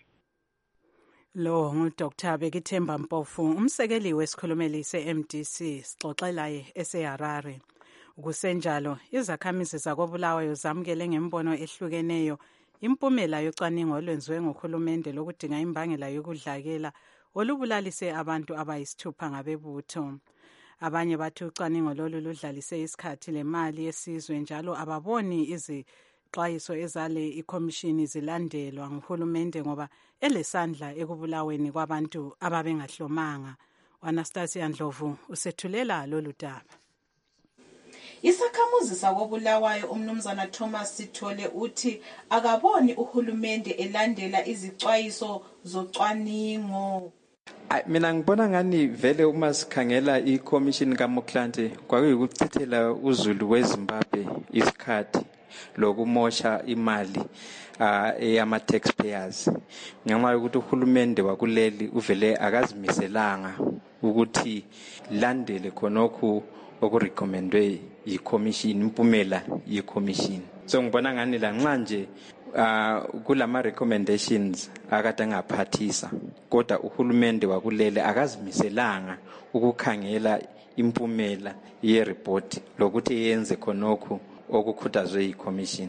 lo ngudoktor Bekithemba Mpofu umsekeli wesikhulumeli se-M D C sixoxelaye eseHarare. Kusenjalo izakhamizi zakobulawayo zamukele ngembono ehlukeneyo impumela yocwaningo olwenziwe ngokhulumende lokudinga imbangela yokudlakela olubulalise abantu abayisithupha ngabebutho. Abanye bathi ucwaningo lolu ludlalise isikhathi lemali yesizwe njalo ababoni izixwayiso ezale ikhomishini zilandelwa nguhulumende ngoba elesandla ekubulaweni kwabantu ababengahlomanga. Anastasia Ndlovu usethulela lolu daba. Isakhamuzi sakobulawayo umnumzana Thomas Sithole uthi akaboni uhulumende elandela izicwayiso zocwaningo. Mina ngibona ngani vele uma sikhangela i-commission kaMoklante kwakuyikuchithela uzulu weZimbabwe isikhathi lokumosha imali uh, eyama taxpayers ngenxa yokuthi uhulumende wakuleli uvele akazimiselanga ukuthi landele khonokho okurecommendwe yi-commission impumela yi-commission. So ngibona ngani la nxa nje uh, kulama recommendations akade ngaphathisa kodwa uhulumende wakulele akazimiselanga ukukhangela impumela ye-report lokuthi yenze khonokho okukhuthazwe yi-commission.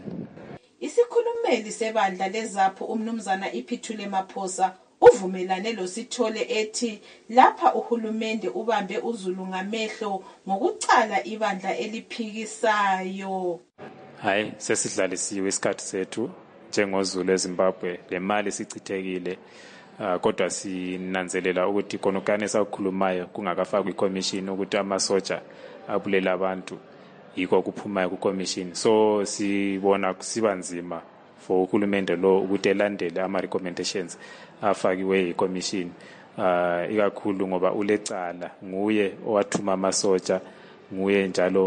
Isikhulumeli sebandla lezapho umnumzana Iphithule Maphosa uvumelane lo Sithole ethi lapha uhulumende ubambe uzulu ngamehlo ngokucala ibandla eliphikisayo. Hayi sesidlalisiwe isikhathi sethu njengozulu eZimbabwe le mali sichithekile uh, kodwa sinanzelela ukuthi konokane sakhulumayo kungakafakwa iCommission ukuthi amasoja abulela abantu yiko kuphumayo kuCommission. So sibona sibanzima for uhulumende lo ukuthi elandele ama recommendations afakiwe yiCommission uh, ikakhulu ngoba ulecala nguye owathuma amasoja nguye njalo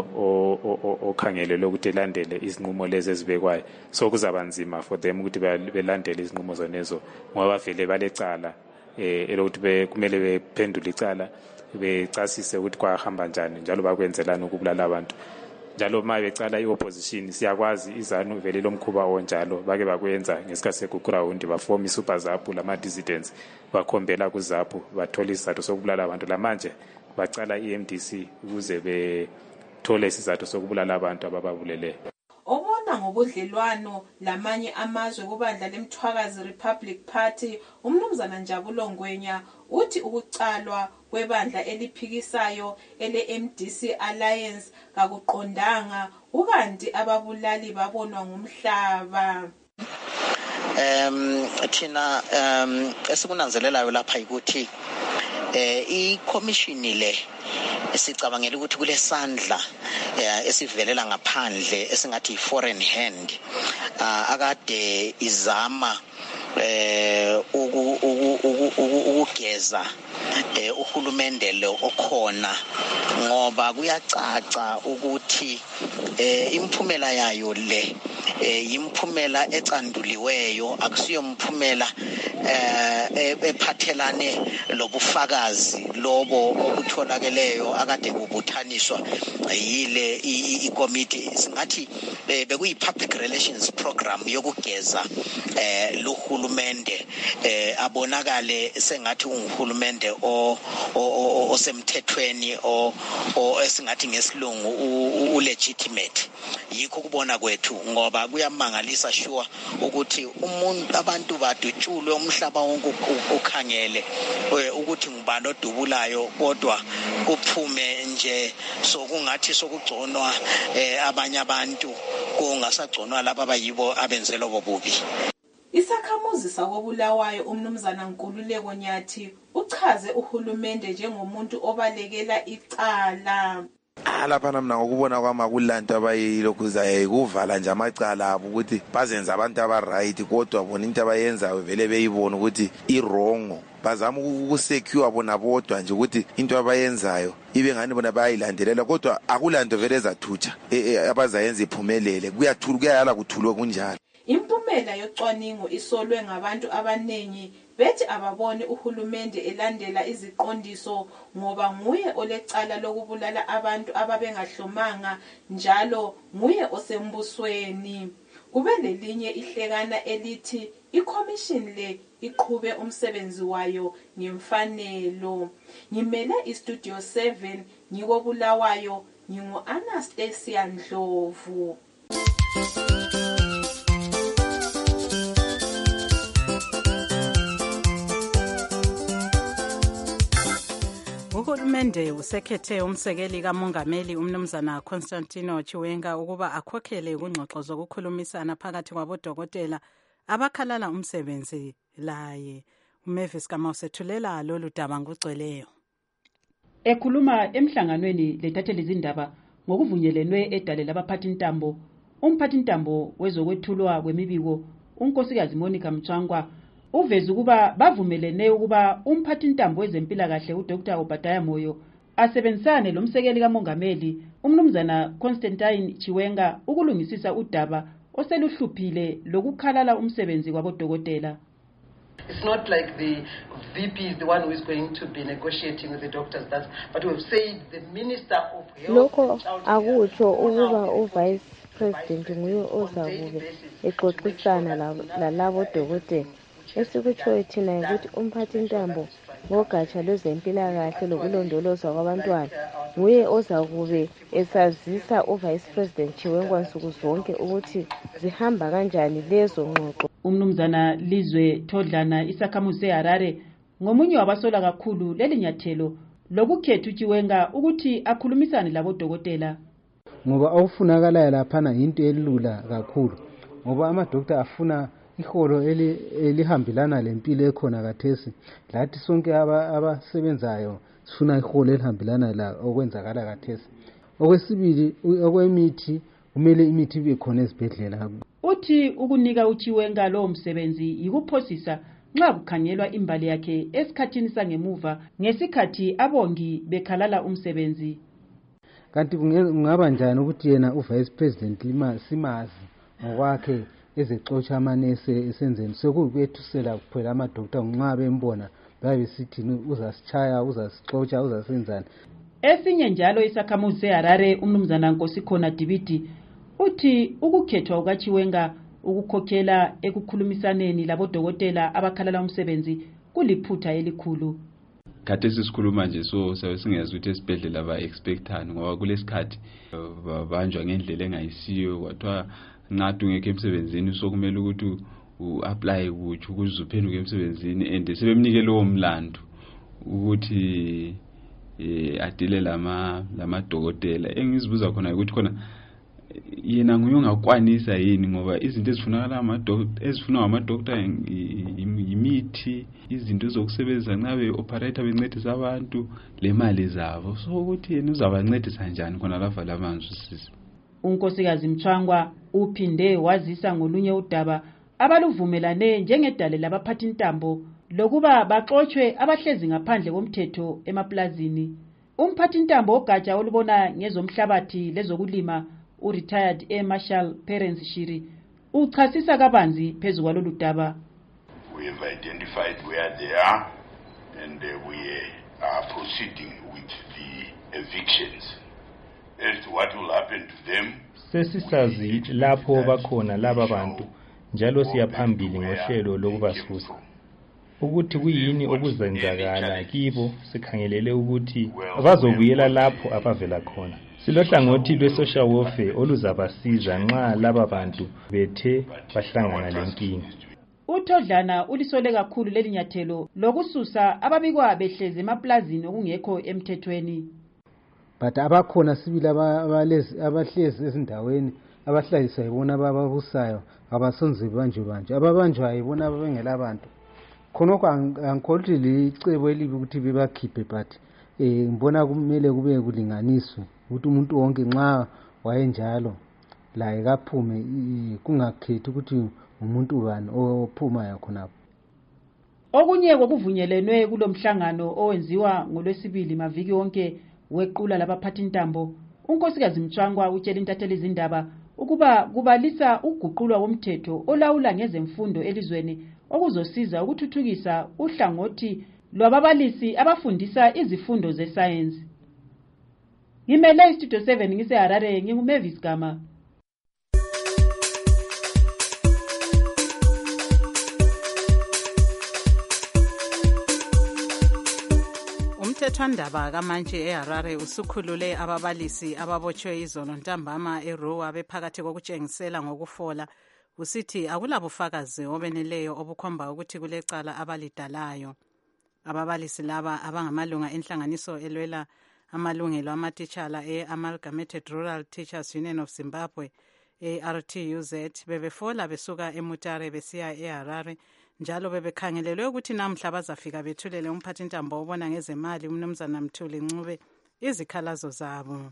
okhangelele ukuthi elandele izinqumo lezi ezibekwayo. So kuzabanzima for them ukuthi belandele izinqumo zonezo ngoba vele balecala eh elokuthi bekumele bephendule icala becasise ukuthi kwahamba njani njalo bakwenzelana ukubulala abantu. Njalo uma becala i-opposition siyakwazi izanu vele lomkhuba onjalo bake bakwenza ngesikhathi sekuground baform i-super ZAPU lama dissidents bakhombela ku ZAPU bathola isizathu sokubulala abantu. Lamanje bacala i-M D C ukuze bethole isizathu sokubulala abantu abababulele. Obona ngobudlelwano lamanye amazwe kubandla lemthwakazi Republic Party umnumzana Njabulo Ngwenya uthi ukucalwa kwebandla eliphikisayo ele-M D C Alliance kakuqondanga ukanti ababulali babonwa ngumhlaba. Um thina um esikunanzelelayo lapha ukuthi eh i-commission le esicabangela ukuthi kulesandla esivelela ngaphandle esingathi foreign hand akade izama eh ukugeza uhulumende lo okhona ngoba kuyacaca ukuthi imphumela yayo le imphumela ecanduliweyo akusiyo mphumela eh ephathelane lobufakazi lobo okutholakeleyo akade kubuthaniswa yile i-committee singathi bekuyi public relations program yokugeza eh lohulumende eh abonakale sengathi ungihulumende o osemthethweni o esingathi ngesilungu ulegitimate. Yikho kubona kwethu ngoba kuyamangalisa sure ukuthi umuntu abantu badutshulwe umhlaba wonke ukhangele ukuthi ngubani odubulayo kodwa kuphume nje sokungathi sokugconwa abanye abantu kungasagconwa laba abayibo abenzelo bobubi. Isakhamuzi sakobulawayo umnumzana Nkululeko Nyathi uchaze uhulumende njengomuntu obalekela icala. Laphana mina ngokubona kwami akulanto abayilokhuzayo kuvala nje amacala abo ukuthi bazenza abantu aba-right kodwa bona into abayenzayo vele beyibona ukuthi i-wrong. Bazama ukusecure bona bodwa nje ukuthi into abayenzayo ibe ngani bona bayayilandelela kodwa akulanto vele ezathutsha abazayenza iphumelele. Kuyathula kuyala kuthulwe kunjalo. Impumela yocwaningo isolwe ngabantu abanengi bethi ababone uhulumende elandela iziqondiso ngoba nguye olecala lokubulala abantu ababengahlomanga njalo nguye osembusweni. Kube lelinye ihlekana elithi iCommission le iqhube umsebenzi wayo ngemfanelo. Ngimele iStudio seven ngikobulawayo ngingu Anastasia Ndlovu. Uhulumende usekhethe umsekeli kamongameli umnumzana Constantino Chiwenga ukuba akhokhele kungxoxo zokukhulumisana phakathi kwabodokotela abakhalala umsebenzi laye. uMavis Kamausethulela lolu daba ngugcweleyo. Ekhuluma emhlanganweni lethatheli izindaba ngokuvunyelwenwe edale labaphathi ntambo, umphathi ntambo wezokwethulwa kwemibiko unkosikazi Monica Mchangwa uveza ukuba bavumelene ukuba umphathi ntambo wezempilakahle uDr Obadiah Moyo asebenzisane lomsekeli kamongameli umnumzana Constantine Chiwenga ukulungisisa udaba oseluhluphile lokukhalala umsebenzi kwabodokotela. It's not like the V P is the one who is going to be negotiating with the doctors, that's, but we've said the Minister of Health. Lokho akutsho ukuba uVice President nguye ozakube exoxisana lalabo dokotela. Esikutshoyo thina ukuthi umphathi ntambo ngogatsha lwezempilakahle lokulondolozwa kwabantwana nguye ozakube esazisa uVice President Chiwenga nsuku zonke ukuthi zihamba kanjani lezo ngxoxo. Umnumzana Lizwe Thodlana isakhamuzi seHarare ngomunye wabasola kakhulu leli nyathelo lokukhetha uChiwenga ukuthi akhulumisane labodokotela. Ngoba awufunakalayo laphana into elula kakhulu ngoba amadoktor afuna iholo elihambelana lempilo ekhona kathesi. Lathi sonke abasebenzayo sifuna iholo elihambelana la okwenzakala kathesi. Okwesibili okwemithi kumele imithi ibe khona ezibhedlela. Uthi ukunika uChiwenga lo msebenzi yikuphosisa nxa kukhangelwa imbali yakhe esikhathini sangemuva ngesikhathi abongi bekhalala umsebenzi. Kanti kungaba njani ukuthi yena uVice President lima simazi ngokwakhe ezexotsha amanese esenzeni sokubethusela kuphela amadoktor nxa bembona babe sithi uzasichaya uzasixotsha uzasenzana. Esinye njalo isakhamuzi seHarare umnumzana Nkosikhona Dibidi uthi ukukhethwa kukaChiwenga ukukhokhela ekukhulumisaneni labodokotela abakhalala umsebenzi kuliphutha elikhulu. Kade sisikhuluma nje so sabe singezwe ukuthi esibhedlela ba expectani ngoba kulesikhathi babanjwa ngendlela engayisiyo kwathwa nqadu ngeke emsebenzini sokumele ukuthi uapply ukuthi ukuze uphenduke emsebenzini and sebemnike lo mlando ukuthi eh adile lama lamadokotela. Engizibuza khona ukuthi khona yena nguye ongakwanisa yini ngoba izinto ezifunakala amadoktor ezifunwa amadoktor imithi izinto zokusebenza nxa be operator bencedisa abantu lemali zabo so ukuthi yena uzabancedisa njani khona lava lamanzi sisi. Unkosikazi Mchangwa uphinde wazisa ngolunye udaba abaluvumelane njengedale labaphathi ntambo lokuba baxoxwe abahlezi ngaphandle komthetho emaplazini. Umphathi ntambo ogatsha olubona ngezomhlabathi lezokulima u-retired Air Marshal Perence Shiri uchasisa kabanzi phezu kwalolu daba. We have identified where they are and uh, we are proceeding with the evictions. As to what will happen to them, sesisazi lapho bakhona laba bantu njalo siyaphambili ngohlelo lokubasusa. Ukuthi kuyini okuzenzakala kibo sikhangelele ukuthi bazobuyela lapho abavela khona. Silohlangothi lwe-social welfare oluzabasiza nxa laba bantu bethe bahlangana lenkinga. uThodlana ulisole kakhulu leli nyathelo lokususa ababikwa behleze emaplazini okungekho emthethweni. But abakhona sibili abalezi abahlezi ezindaweni abahlaliswa yibona ababusayo abasonze banje banje ababanjwa yibona abengela abantu. Khonokho angikholwa licebo elibi ukuthi bebakhiphe but eh ngibona kumele kube kulinganiswe ukuthi umuntu wonke nxa wayenjalo laye kaphume kungakhethi ukuthi umuntu ubani ophumayo khonapho. Okunye kokuvunyelwenwe kulomhlangano owenziwa ngolwesibili maviki wonke wequla labaphathi intambo, unkosikazi Mtshangwa utshela intatheli izindaba ukuba kubalisa uguqulwa komthetho olawula ngezemfundo elizweni okuzosiza ukuthuthukisa uhlangothi lwababalisi abafundisa izifundo zesayensi. Ngimele istudio seven ngiseHarare, nginguMavis Gama. Umthethwandaba kamanje eHarare usukhulule ababalisi ababotshwe izolo ntambama eRuwa bephakathi kokutshengisela ngokufola, usithi akulabufakazi obeneleyo obukhomba ukuthi kulecala abalidalayo. Ababalisi laba abangamalunga enhlanganiso elwela amalungelo amatitshala e-Amalgamated Rural Teachers Union of Zimbabwe, A R T U Z, bebefola besuka eMutare besiya eHarare, njalo bebekhangelelwe ukuthi namhla bazafika bethulele umphathintambo obona ngezemali uMnumzana Mthuli Ncube izikhalazo zabo.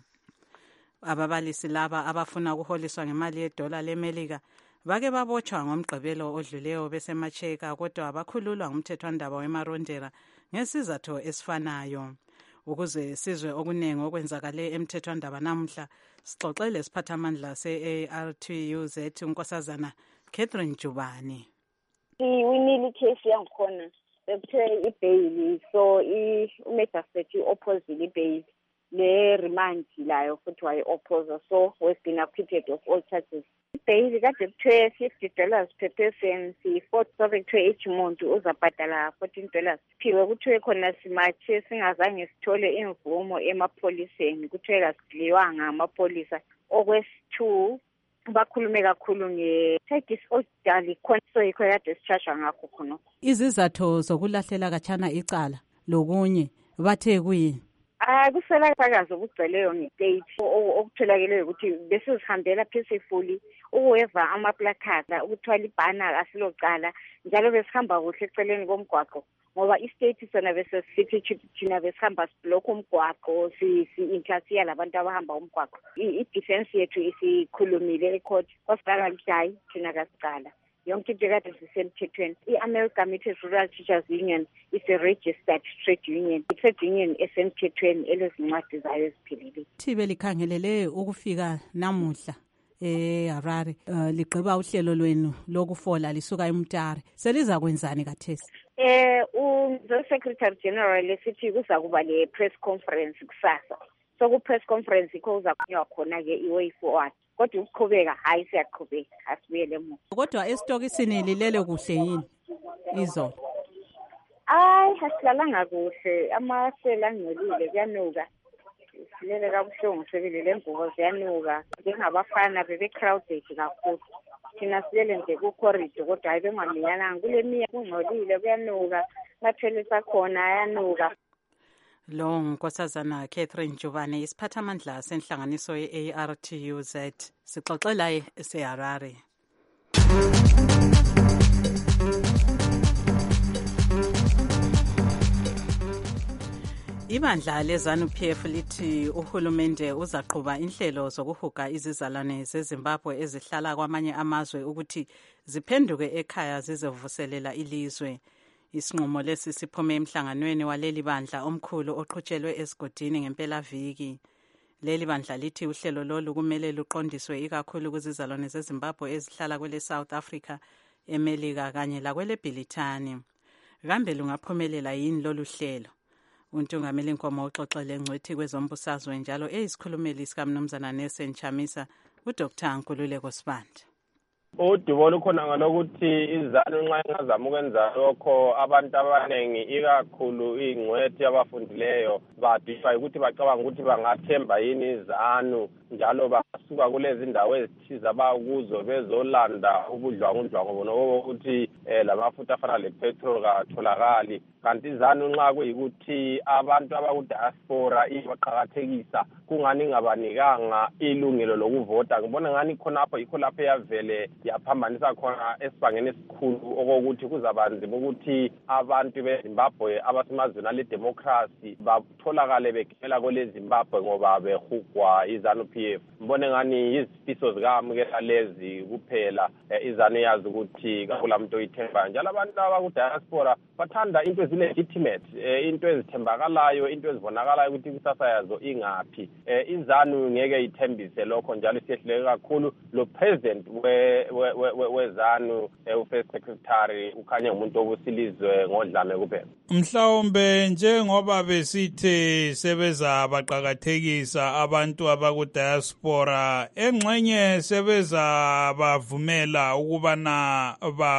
Ababalisi laba abafuna ukuholiswa ngemali yedola leMelika bake babotshwa ngomgqibelo odluleyo besemacheka, kodwa abakhululwa ngumthethwandaba weMarondera ngesizathu esifanayo. Ukuze sizwe okuningi okwenzakale emthethwandaba namuhla, sixoxele siphathamandla se-A R T U Z unkosazana Catherine Jubane. Iwinile case yangikhona bekuthe ibail, so i-magistrate i-opposile ibail, le remand layo futhi wayi-opposa, so we've acquitted of all charges. Ibail kade kuthiwe fifty dollars per person, si-fourth sobe kuthiwe each muntu uzabhadala fourteen dollars. Phiwe kuthiwe khona simatshe singazange sithole imvumo emapholiseni, kuthiwe kasidliwanga amapolisa. Okwesi-two bakhulume kakhulu nge-disorderly conduct, yikho kade sishasha ngakho khona. Izizathu zokulahlela katshana icala lokunye bathe kuyini? Ah, kuselakazi okugcweleyo nge-state okutholakeleyo ukuthi besizihambela peacefully ukuweva amaplakada ukuthwala ibhana asilocala, njalo besihamba kuhle eceleni komgwaqo ngoba i-state sona besesithi thina besihamba siblokha umgwaqo, si-interfere labantu abahamba umgwaqo. I-defense yethu isikhulumile ecourt kwasibala ukuthi hayi thina kasicala yonke into kade sisemthethweni. I-Amalgamated Rural Teachers Union is a registered trade union, i-trade union esemthethweni elezincwadi zayo eziphelele. Thibe likhangelele ukufika namuhla eHarare, uh, ligqiba uhlelo lwenu lokufola lisuka eMutare, seliza kwenzani kathesi? Eh u-Secretary General lesithi kuza kuba le press conference kusasa, so ku-press conference ikho uzakunywa khona ke i-way forward, kodwa ukuqhubeka hayi siyaqhubeka, asibuyele emuva. Kodwa esitokisini lilele kuhle yini izolo? Hayi asilalanga kuhle, amasela angcolile, kuyanuka, silele kabuhlungu, sebilele ngubo ziyanuka, njengabafana bebe-crowded kakhulu. Thina silele nje ku-corridor kodwa hayi bengamiyalanga, kule miya kungcolile, kuyanuka, mathele sakhona ayanuka. Lo nkosazana Catherine Jubane, isiphathamandla senhlanganiso ye-A R T U Z, sixoxela eseHarare. Ibandla leZANU-P F lithi uhulumende uzaqhuba inhlelo zokuhuga izizalwane zeZimbabwe ezihlala kwamanye amazwe ukuthi ziphenduke ekhaya zizovuselela ilizwe. Isinqumo lesi siphume emhlanganweni waleli bandla omkhulu oqhutshelwe esigodini ngempelaviki. Leli bandla lithi uhlelo lolu kumele luqondiswe ikakhulu kuzizalwane zeZimbabwe ezihlala kwele South Africa, eMelika kanye lakwele Bhilithani. Kambe lungaphumelela yini lolu hlelo? Untungameli Nkomo uxoxele ngcwethi kwezombusazwe njalo eyisikhulumeli sikaMnumzana Nelson Chamisa, uDr Nkululeko Sibanda. Udubo lukhona ngalokuthi izanu nxa ingazama ukwenza lokho, abantu abanengi ikakhulu ingcwethi abafundileyo badishwa ukuthi bacabanga ukuthi bangathemba yini izanu, njalo basuka kulezi ndawo ezithize abakuzo bezolanda ubudlwangudlwangu bonobo ukuthi eh, lamafutha afana lepetrol katholakali. Kanti izanu nxa kuyikuthi abantu abakudiaspora ibaqakathekisa kungani ngabanikanga ilungelo lokuvota, ngibona ngani khonapho yikho lapho yavele yaphambanisa khona esibangeni esikhulu okokuthi kuzaba nzima ukuthi abantu beZimbabwe abasemazweni ale democracy batholakale begela kwele Zimbabwe ngoba behugwa izanu P F. Mbone ngani izifiso zikamukela lezi kuphela izanu yazi ukuthi kakula muntu oyithemba njalo abantu abaku diaspora bathanda into ezilegitimate into ezithembakalayo into ezibonakalayo ukuthi kusasa yazo ingaphi izanu ngeke ithembise lokho njalo siyehleke kakhulu lo president we wezanu u first secretary ukhanya umuntu obusilizwe ngodlame kuphela. Mhlawumbe njengoba besithe sebeza baqhakathekisa abantu abaku diaspora engxenye sebeza bavumela ukubana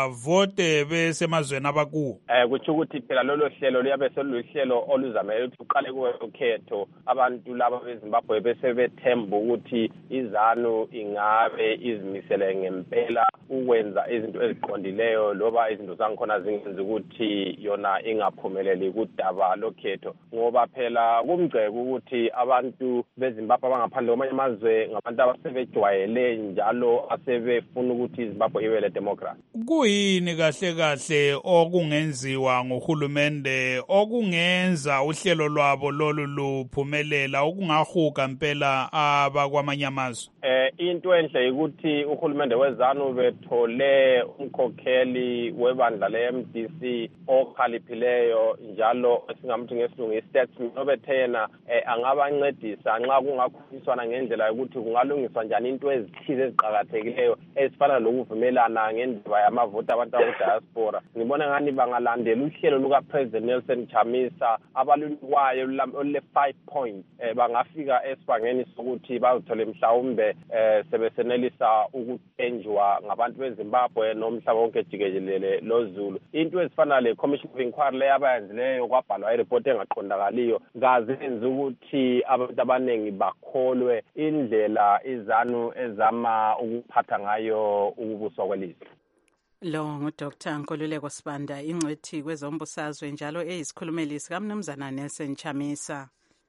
bavote besemazweni abakuwo. Eh kuthi ukuthi phela lolo hlelo liyabe soluhlelo oluzamele ukuthi uqale ukhetho abantu laba beZimbabwe bese bethemba ukuthi izanu ingabe izimisele ngempela ukwenza izinto eziqondileyo loba izinto zangikhona zingenza ukuthi yona ingaphumeleli kudaba lokhetho ngoba phela kumgceke ukuthi abantu beZimbabwe abangaphandle kwamanye amazwe ngabantu abasebejwayele njalo asebefuna ukuthi iZimbabwe ibe le democracy. Kuyini kahle kahle okungenziwa ngohulumende okungenza uhlelo lwabo lolu luphumelela okungahuka impela abakwamanye amazwe? Eh into enhle ukuthi uhulumende wezanu bethole umkhokheli webandla le-M D C okhaliphileyo njalo singamthi ngesilungu i-statesman obethena angabancedisa nxa kungakhulunyiswana ngendlela yokuthi kungalungiswa njani into ezithize eziqhakathekileyo ezifana lokuvumelana ngendaba yamavoti abantu abaku-diaspora. Ngibona ngani bangalandela uhlelo luka-President Nelson Chamisa abalulwayo olule-five points bangafika esibangeni sokuthi bazithole mhlawumbe eh sebesenelisa ukuthenjwa ngabantu beZimbabwe nomhlaba wonke jikelele loZulu. Into ezifana le commission of inquiry leyabayenzileyo kwabhalwa ireport engaqondakaliyo ngazenza ukuthi abantu abaningi bakholwe indlela izanu ezama ukuphatha ngayo ukubuswa kwelizwe. Lo nguDoctor Nkululeko Sibanda ingcwethi kwezombusazwe njalo eyisikhulumelisi kaMnumzana Nelson Chamisa.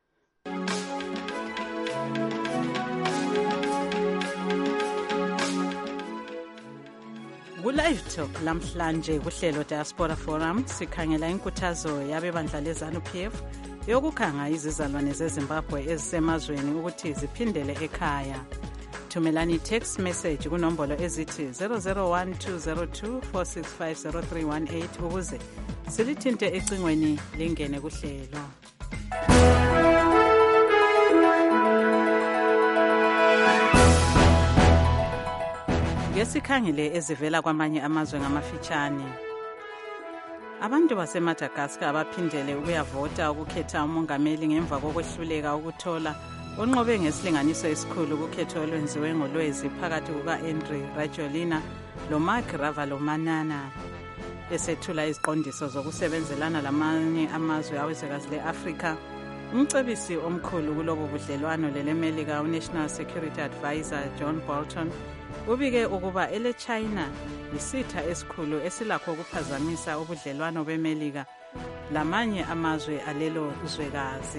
Ku-Live Talk lamhlanje kuhlelo Diaspora Forum sikhangela inkuthazo yabebandla lezanu P F yokukhanga izizalwane zeZimbabwe ezisemazweni ukuthi ziphindele ekhaya. Thumelani text message kunombolo ezithi zero zero one two zero two four six five zero three one eight ukuze silithinte ecingweni lingene kuhlelo. Ngesikhangile ezivela kwamanye amazwe ngamafitshane. Abantu baseMadagascar abaphindele ukuyavota ukukhetha umongameli ngemva kokwehluleka ukuthola onqobe ngesilinganiso esikhulu ukukhetho olwenziwe ngolwezi phakathi kuka-Andry Rajoelina lo-Marc Ravalomanana. Besethula iziqondiso zokusebenzelana lamanye amazwe awezwekazi le-Afrika, umcebisi omkhulu kulobo budlelwano lelemelika u-National Security Advisor John Bolton ubike ukuba ele China yisitha esikhulu esilakho ukuphazamisa ubudlelwano bemelika lamanye amazwe alelo zwekazi.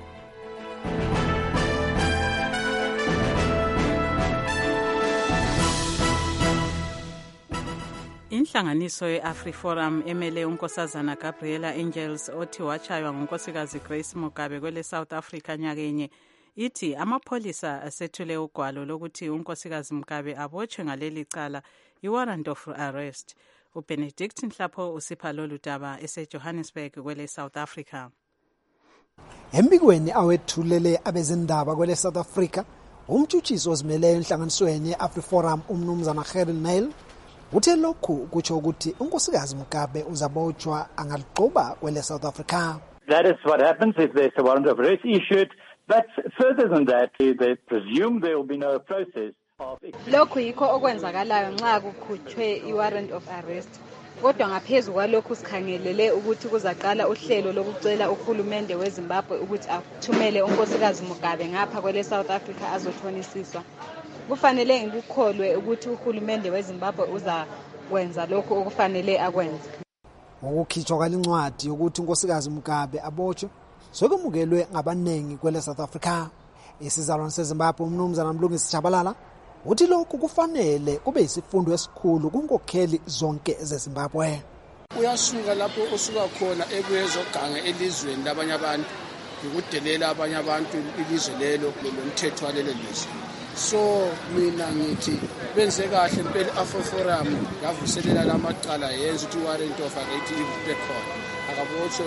Inhlanganiso ye-AfriForum emele unkosazana Gabriela Angels othi wachaywa ngunkosikazi Grace Mugabe kwele South Africa nyakenye ithi amapholisa asethule ugwalo lokuthi unkosikazi Mugabe abotshwe ngaleli cala i-warrant of arrest. uBenedict Nhlapho usipha lolu daba eseJohannesburg kwele South Africa. Embikweni awethulele abezindaba kwele South Africa, umtshutshisi ozimeleyo enhlanganisweni ye-AfriForum umnumzana Gerald Nail uthe lokhu kutsho ukuthi unkosikazi Mugabe uzabotshwa angaligquba kwele South Africa. That is what happens if there's a warrant of arrest issued, but further than that, they presume there will be no process of... Lokhu yikho okwenzakalayo nxa kukhutshwe i-warrant of arrest. Kodwa ngaphezulu kwalokhu sikhangelele ukuthi kuzaqala uhlelo lokucela uhulumende weZimbabwe ukuthi athumele unkosikazi Mugabe ngapha kwele South Africa azothonisiswa. Kufanele ngikukholwe ukuthi uhulumende weZimbabwe uzakwenza lokho okufanele akwenze. Ukukhitshwa kwalincwadi ukuthi unkosikazi Mugabe abotshwe sokemukelwe ngabanengi kwele South Africa. Isizalwane seZimbabwe umnumzana Mlungisi Chabalala uthi lokhu kufanele kube isifundo esikhulu kunkokheli zonke zeZimbabwe. Uyasuka lapho osuka khona ekuyezoganga elizweni labanye abantu ukudelela abanye abantu ilizwe lelo lomthetho walelo lizwe. So mina ngithi benze kahle impela AfroForum yavuselela lamacala yenza ukuthi warrant of arrest ibe khona. Akabotsho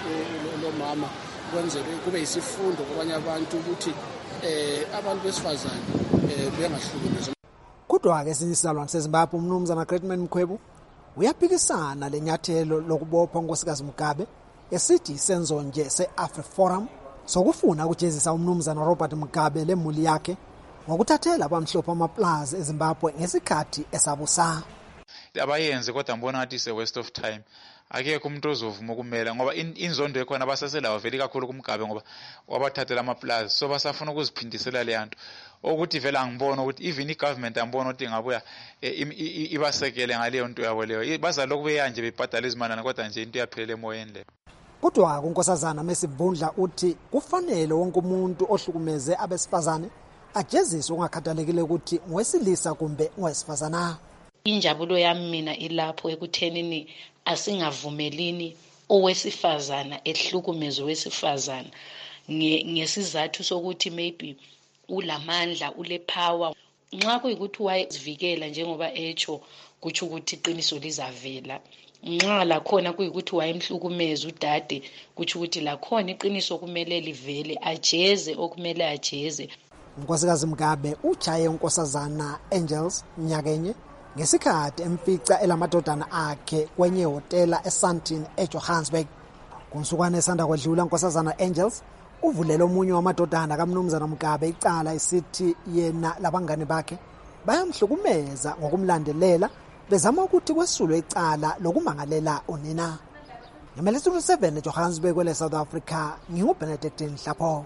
lo mama kwenzele kube isifundo kwabanye abantu ukuthi eh abantu besifazane eh bengahlukunyezwa. Kodwa ke sizisalwane seZimbabwe umnumzana Greatman Mkhwebu uyaphikisana lenyathelo lokubopha unkosikazi Mugabe esithi senzo nje seAfriforum sokufuna ukujezisa umnumzana Robert Mugabe lemuli yakhe ngokuthathela abamhlophe amaplaza eZimbabwe ngesikhathi esabusa. Abayenze kodwa ngibona ngathi ise waste of time. Akekho umuntu ozovuma ukumela ngoba inzondo ekhona basaselayo vele kakhulu kuMgabe ngoba wabathathela amaplaza so basafuna ukuziphindisela le yanto ukuthi vele angibona ukuthi even igovernment angibona ukuthi ngabuya ibasekele ngaleyo nto yabo leyo bazalo kube yanje bebhadala izimali kodwa nje into yaphelele emoyeni le. Kodwa kunkosazana Mesivundla uthi kufanele wonke umuntu ohlukumeze abesifazane ajeziswe ungakhathalekile ukuthi ngowesilisa kumbe ngowesifazana. Injabulo yami mina ilapho ekuthenini asingavumelini owesifazana ehlukumezwe wesifazana ngesizathu sokuthi maybe ulamandla ule power nxa kuyikuthi wayezivikela njengoba echo kuthi ukuthi iqiniso lizavela nxa la khona kuyikuthi wayemhlukumeza udade kuthi ukuthi la khona iqiniso kumele livele ajeze okumele ajeze. Unkosikazi Mugabe uchaye unkosazana Angels nyakenye ngesikhathi emfica elamadodana akhe kwenye hotela eSandton eJohannesburg. Kunsukwane esanda kwadlula unkosazana Angels uvulela omunye wamadodana kaMnumzana Mugabe icala isithi yena labangane bakhe bayamhlukumeza ngokumlandelela bezama ukuthi kwesulwe icala lokumangalela unina. Ngemelesulu seven eJohannesburg kwele South Africa nginguBenedict Nhlapho.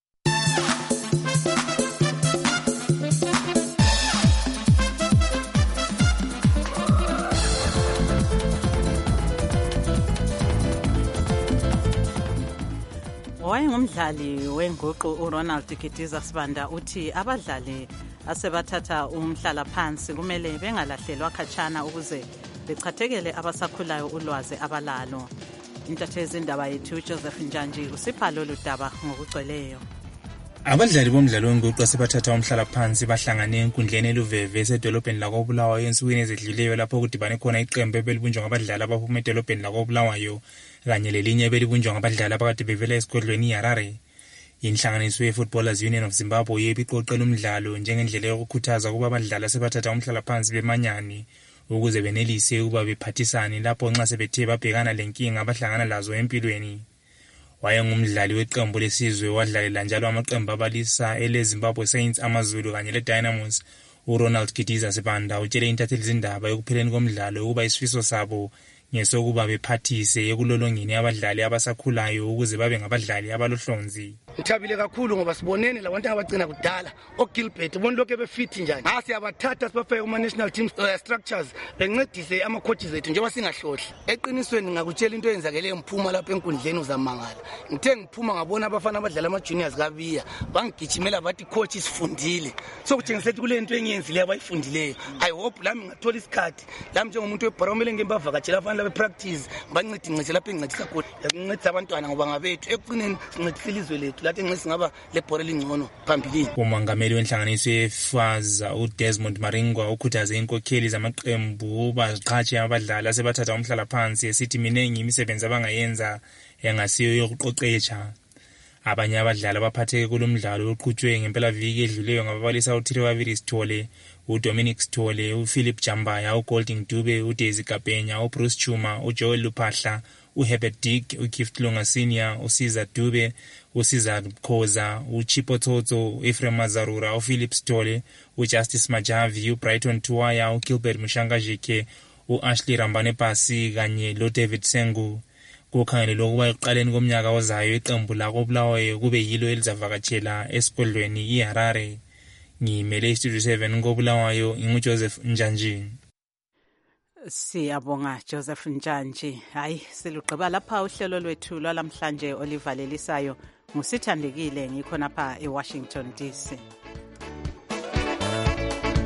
Wayengumdlali wenguqu uRonald Kitiza Sibanda uthi abadlali asebathatha umhlala phansi kumele bengalahlelwa khatshana ukuze bechathekele abasakhulayo ulwazi abalalo. Intatheli indaba yethu Joseph Njanji usipha lolu daba ngokugcweleyo. Abadlali bomdlalo wenguqu asebathatha umhlala phansi bahlangane enkundleni eluveve esedolobheni lakoBulawayo ensukwini ezidluleyo lapho kudibane khona iqembu ebelibunjwa ngabadlali abaphuma edolobheni lakoBulawayo kanye lelinye ebelibunjwa ngabadlali abakade bevela esigodlweni iHarare. Inhlanganiso ye-Footballers Union of Zimbabwe yebiqoqela umdlalo njengendlela yokukhuthaza ukuba abadlali asebathatha umhlala phansi bemanyani ukuze benelise ukuba bephathisane lapho nxa sebethe babhekana lenkinga abahlangana lazo empilweni. Wayengumdlali weqembu lesizwe wadlalela njalo amaqembu abalisa eleZimbabwe Saints, amaZulu kanye leDynamos. uRonald Kitiza Sibanda utshele intatheli zindaba ekupheleni komdlalo ukuba isifiso sabo ngesokuba bephathise ekulolongeni abadlali abasakhulayo ukuze babe ngabadlali abalohlonzi. Ngithabile kakhulu ngoba sibonene labantu abagcina kudala oGilbert bona lokho befit njani. Ha siyabathatha sibafake kuma national team uh, structures bencedise ama coaches ethu njengoba singahlohli. Eqinisweni ngakutshela into eyenzakele emphuma lapha enkundleni uzamangala. Ngithe ngiphuma ngabona abafana abadlala ama juniors kabiya bangigijimela bathi coach isifundile. So kutshengisa ukuthi kule nto engiyenzile abayifundileyo. I hope lami ngathola isikhathi lami njengomuntu weBaromele ngembavakatshela abafana labe practice bancedi ngicela lapha engincedisa khona. Ngincedisa abantwana ngoba ngabethu ekuqineni sincedisa ilizwe lethu. Umongameli wenhlanganiso yeFAZA uDesmond Maringwa ukhuthaze inkokheli zamaqembu baziqhatshe abadlali asebathatha umhlala phansi esithi minengi imisebenzi abangayenza engasiyo yokuqoqetsha. Abanye abadlali abaphatheke kulomdlalo oqhutshwe ngempela viki edluleyo ngababalisa uThire Waviri Sithole, uDominic Sithole, uPhilip Jambaya, uGolding Dube, uDaisy Kapenya, uBruce Chuma, uJoel Luphahla, uHerbert Dick, uKift Lunga Senior, uSiza Dube, uSiza Khoza, uChipo Tsotso, uEfrem Mazarura, uPhilip Sithole, uJustice Majavi, uBrighton Tuwaya, uGilbert Mushangajike, uAshley Rambane Pasi kanye loDavid Sengu. Kukhangelelwe ukuba ekuqaleni komnyaka ozayo iqembu lakoBulawayo kube yilo elizavakatshela esigodlweni iHarare. Ngimele iStudio seven ngoBulawayo inguJoseph Njanji. Siyabonga Joseph Njanji. Hayi silugqiba lapha uhlelo lwethu lwalamhlanje olivalelisayo. Musithandekile ngikhona lapha eWashington D C.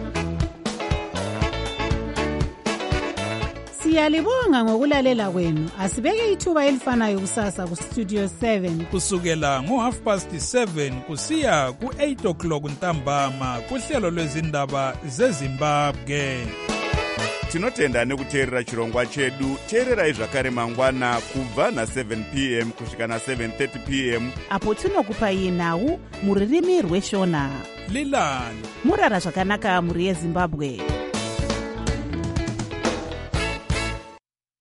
Siyalibonga ngokulalela kwenu. Asibeke ithuba elifanayo kusasa ku Studio seven. Kusukela ngo half past seven kusiya ku eight o'clock ntambama kuhlelo lwezindaba zeZimbabwe. Tinotenda nekuteerera chirongwa chedu. Teererai zvakare mangwana kubva na seven p m kusvika na seven thirty p m apo tinokupai nhau muririmi rweshona. Lilani murara zvakanaka muri yeZimbabwe.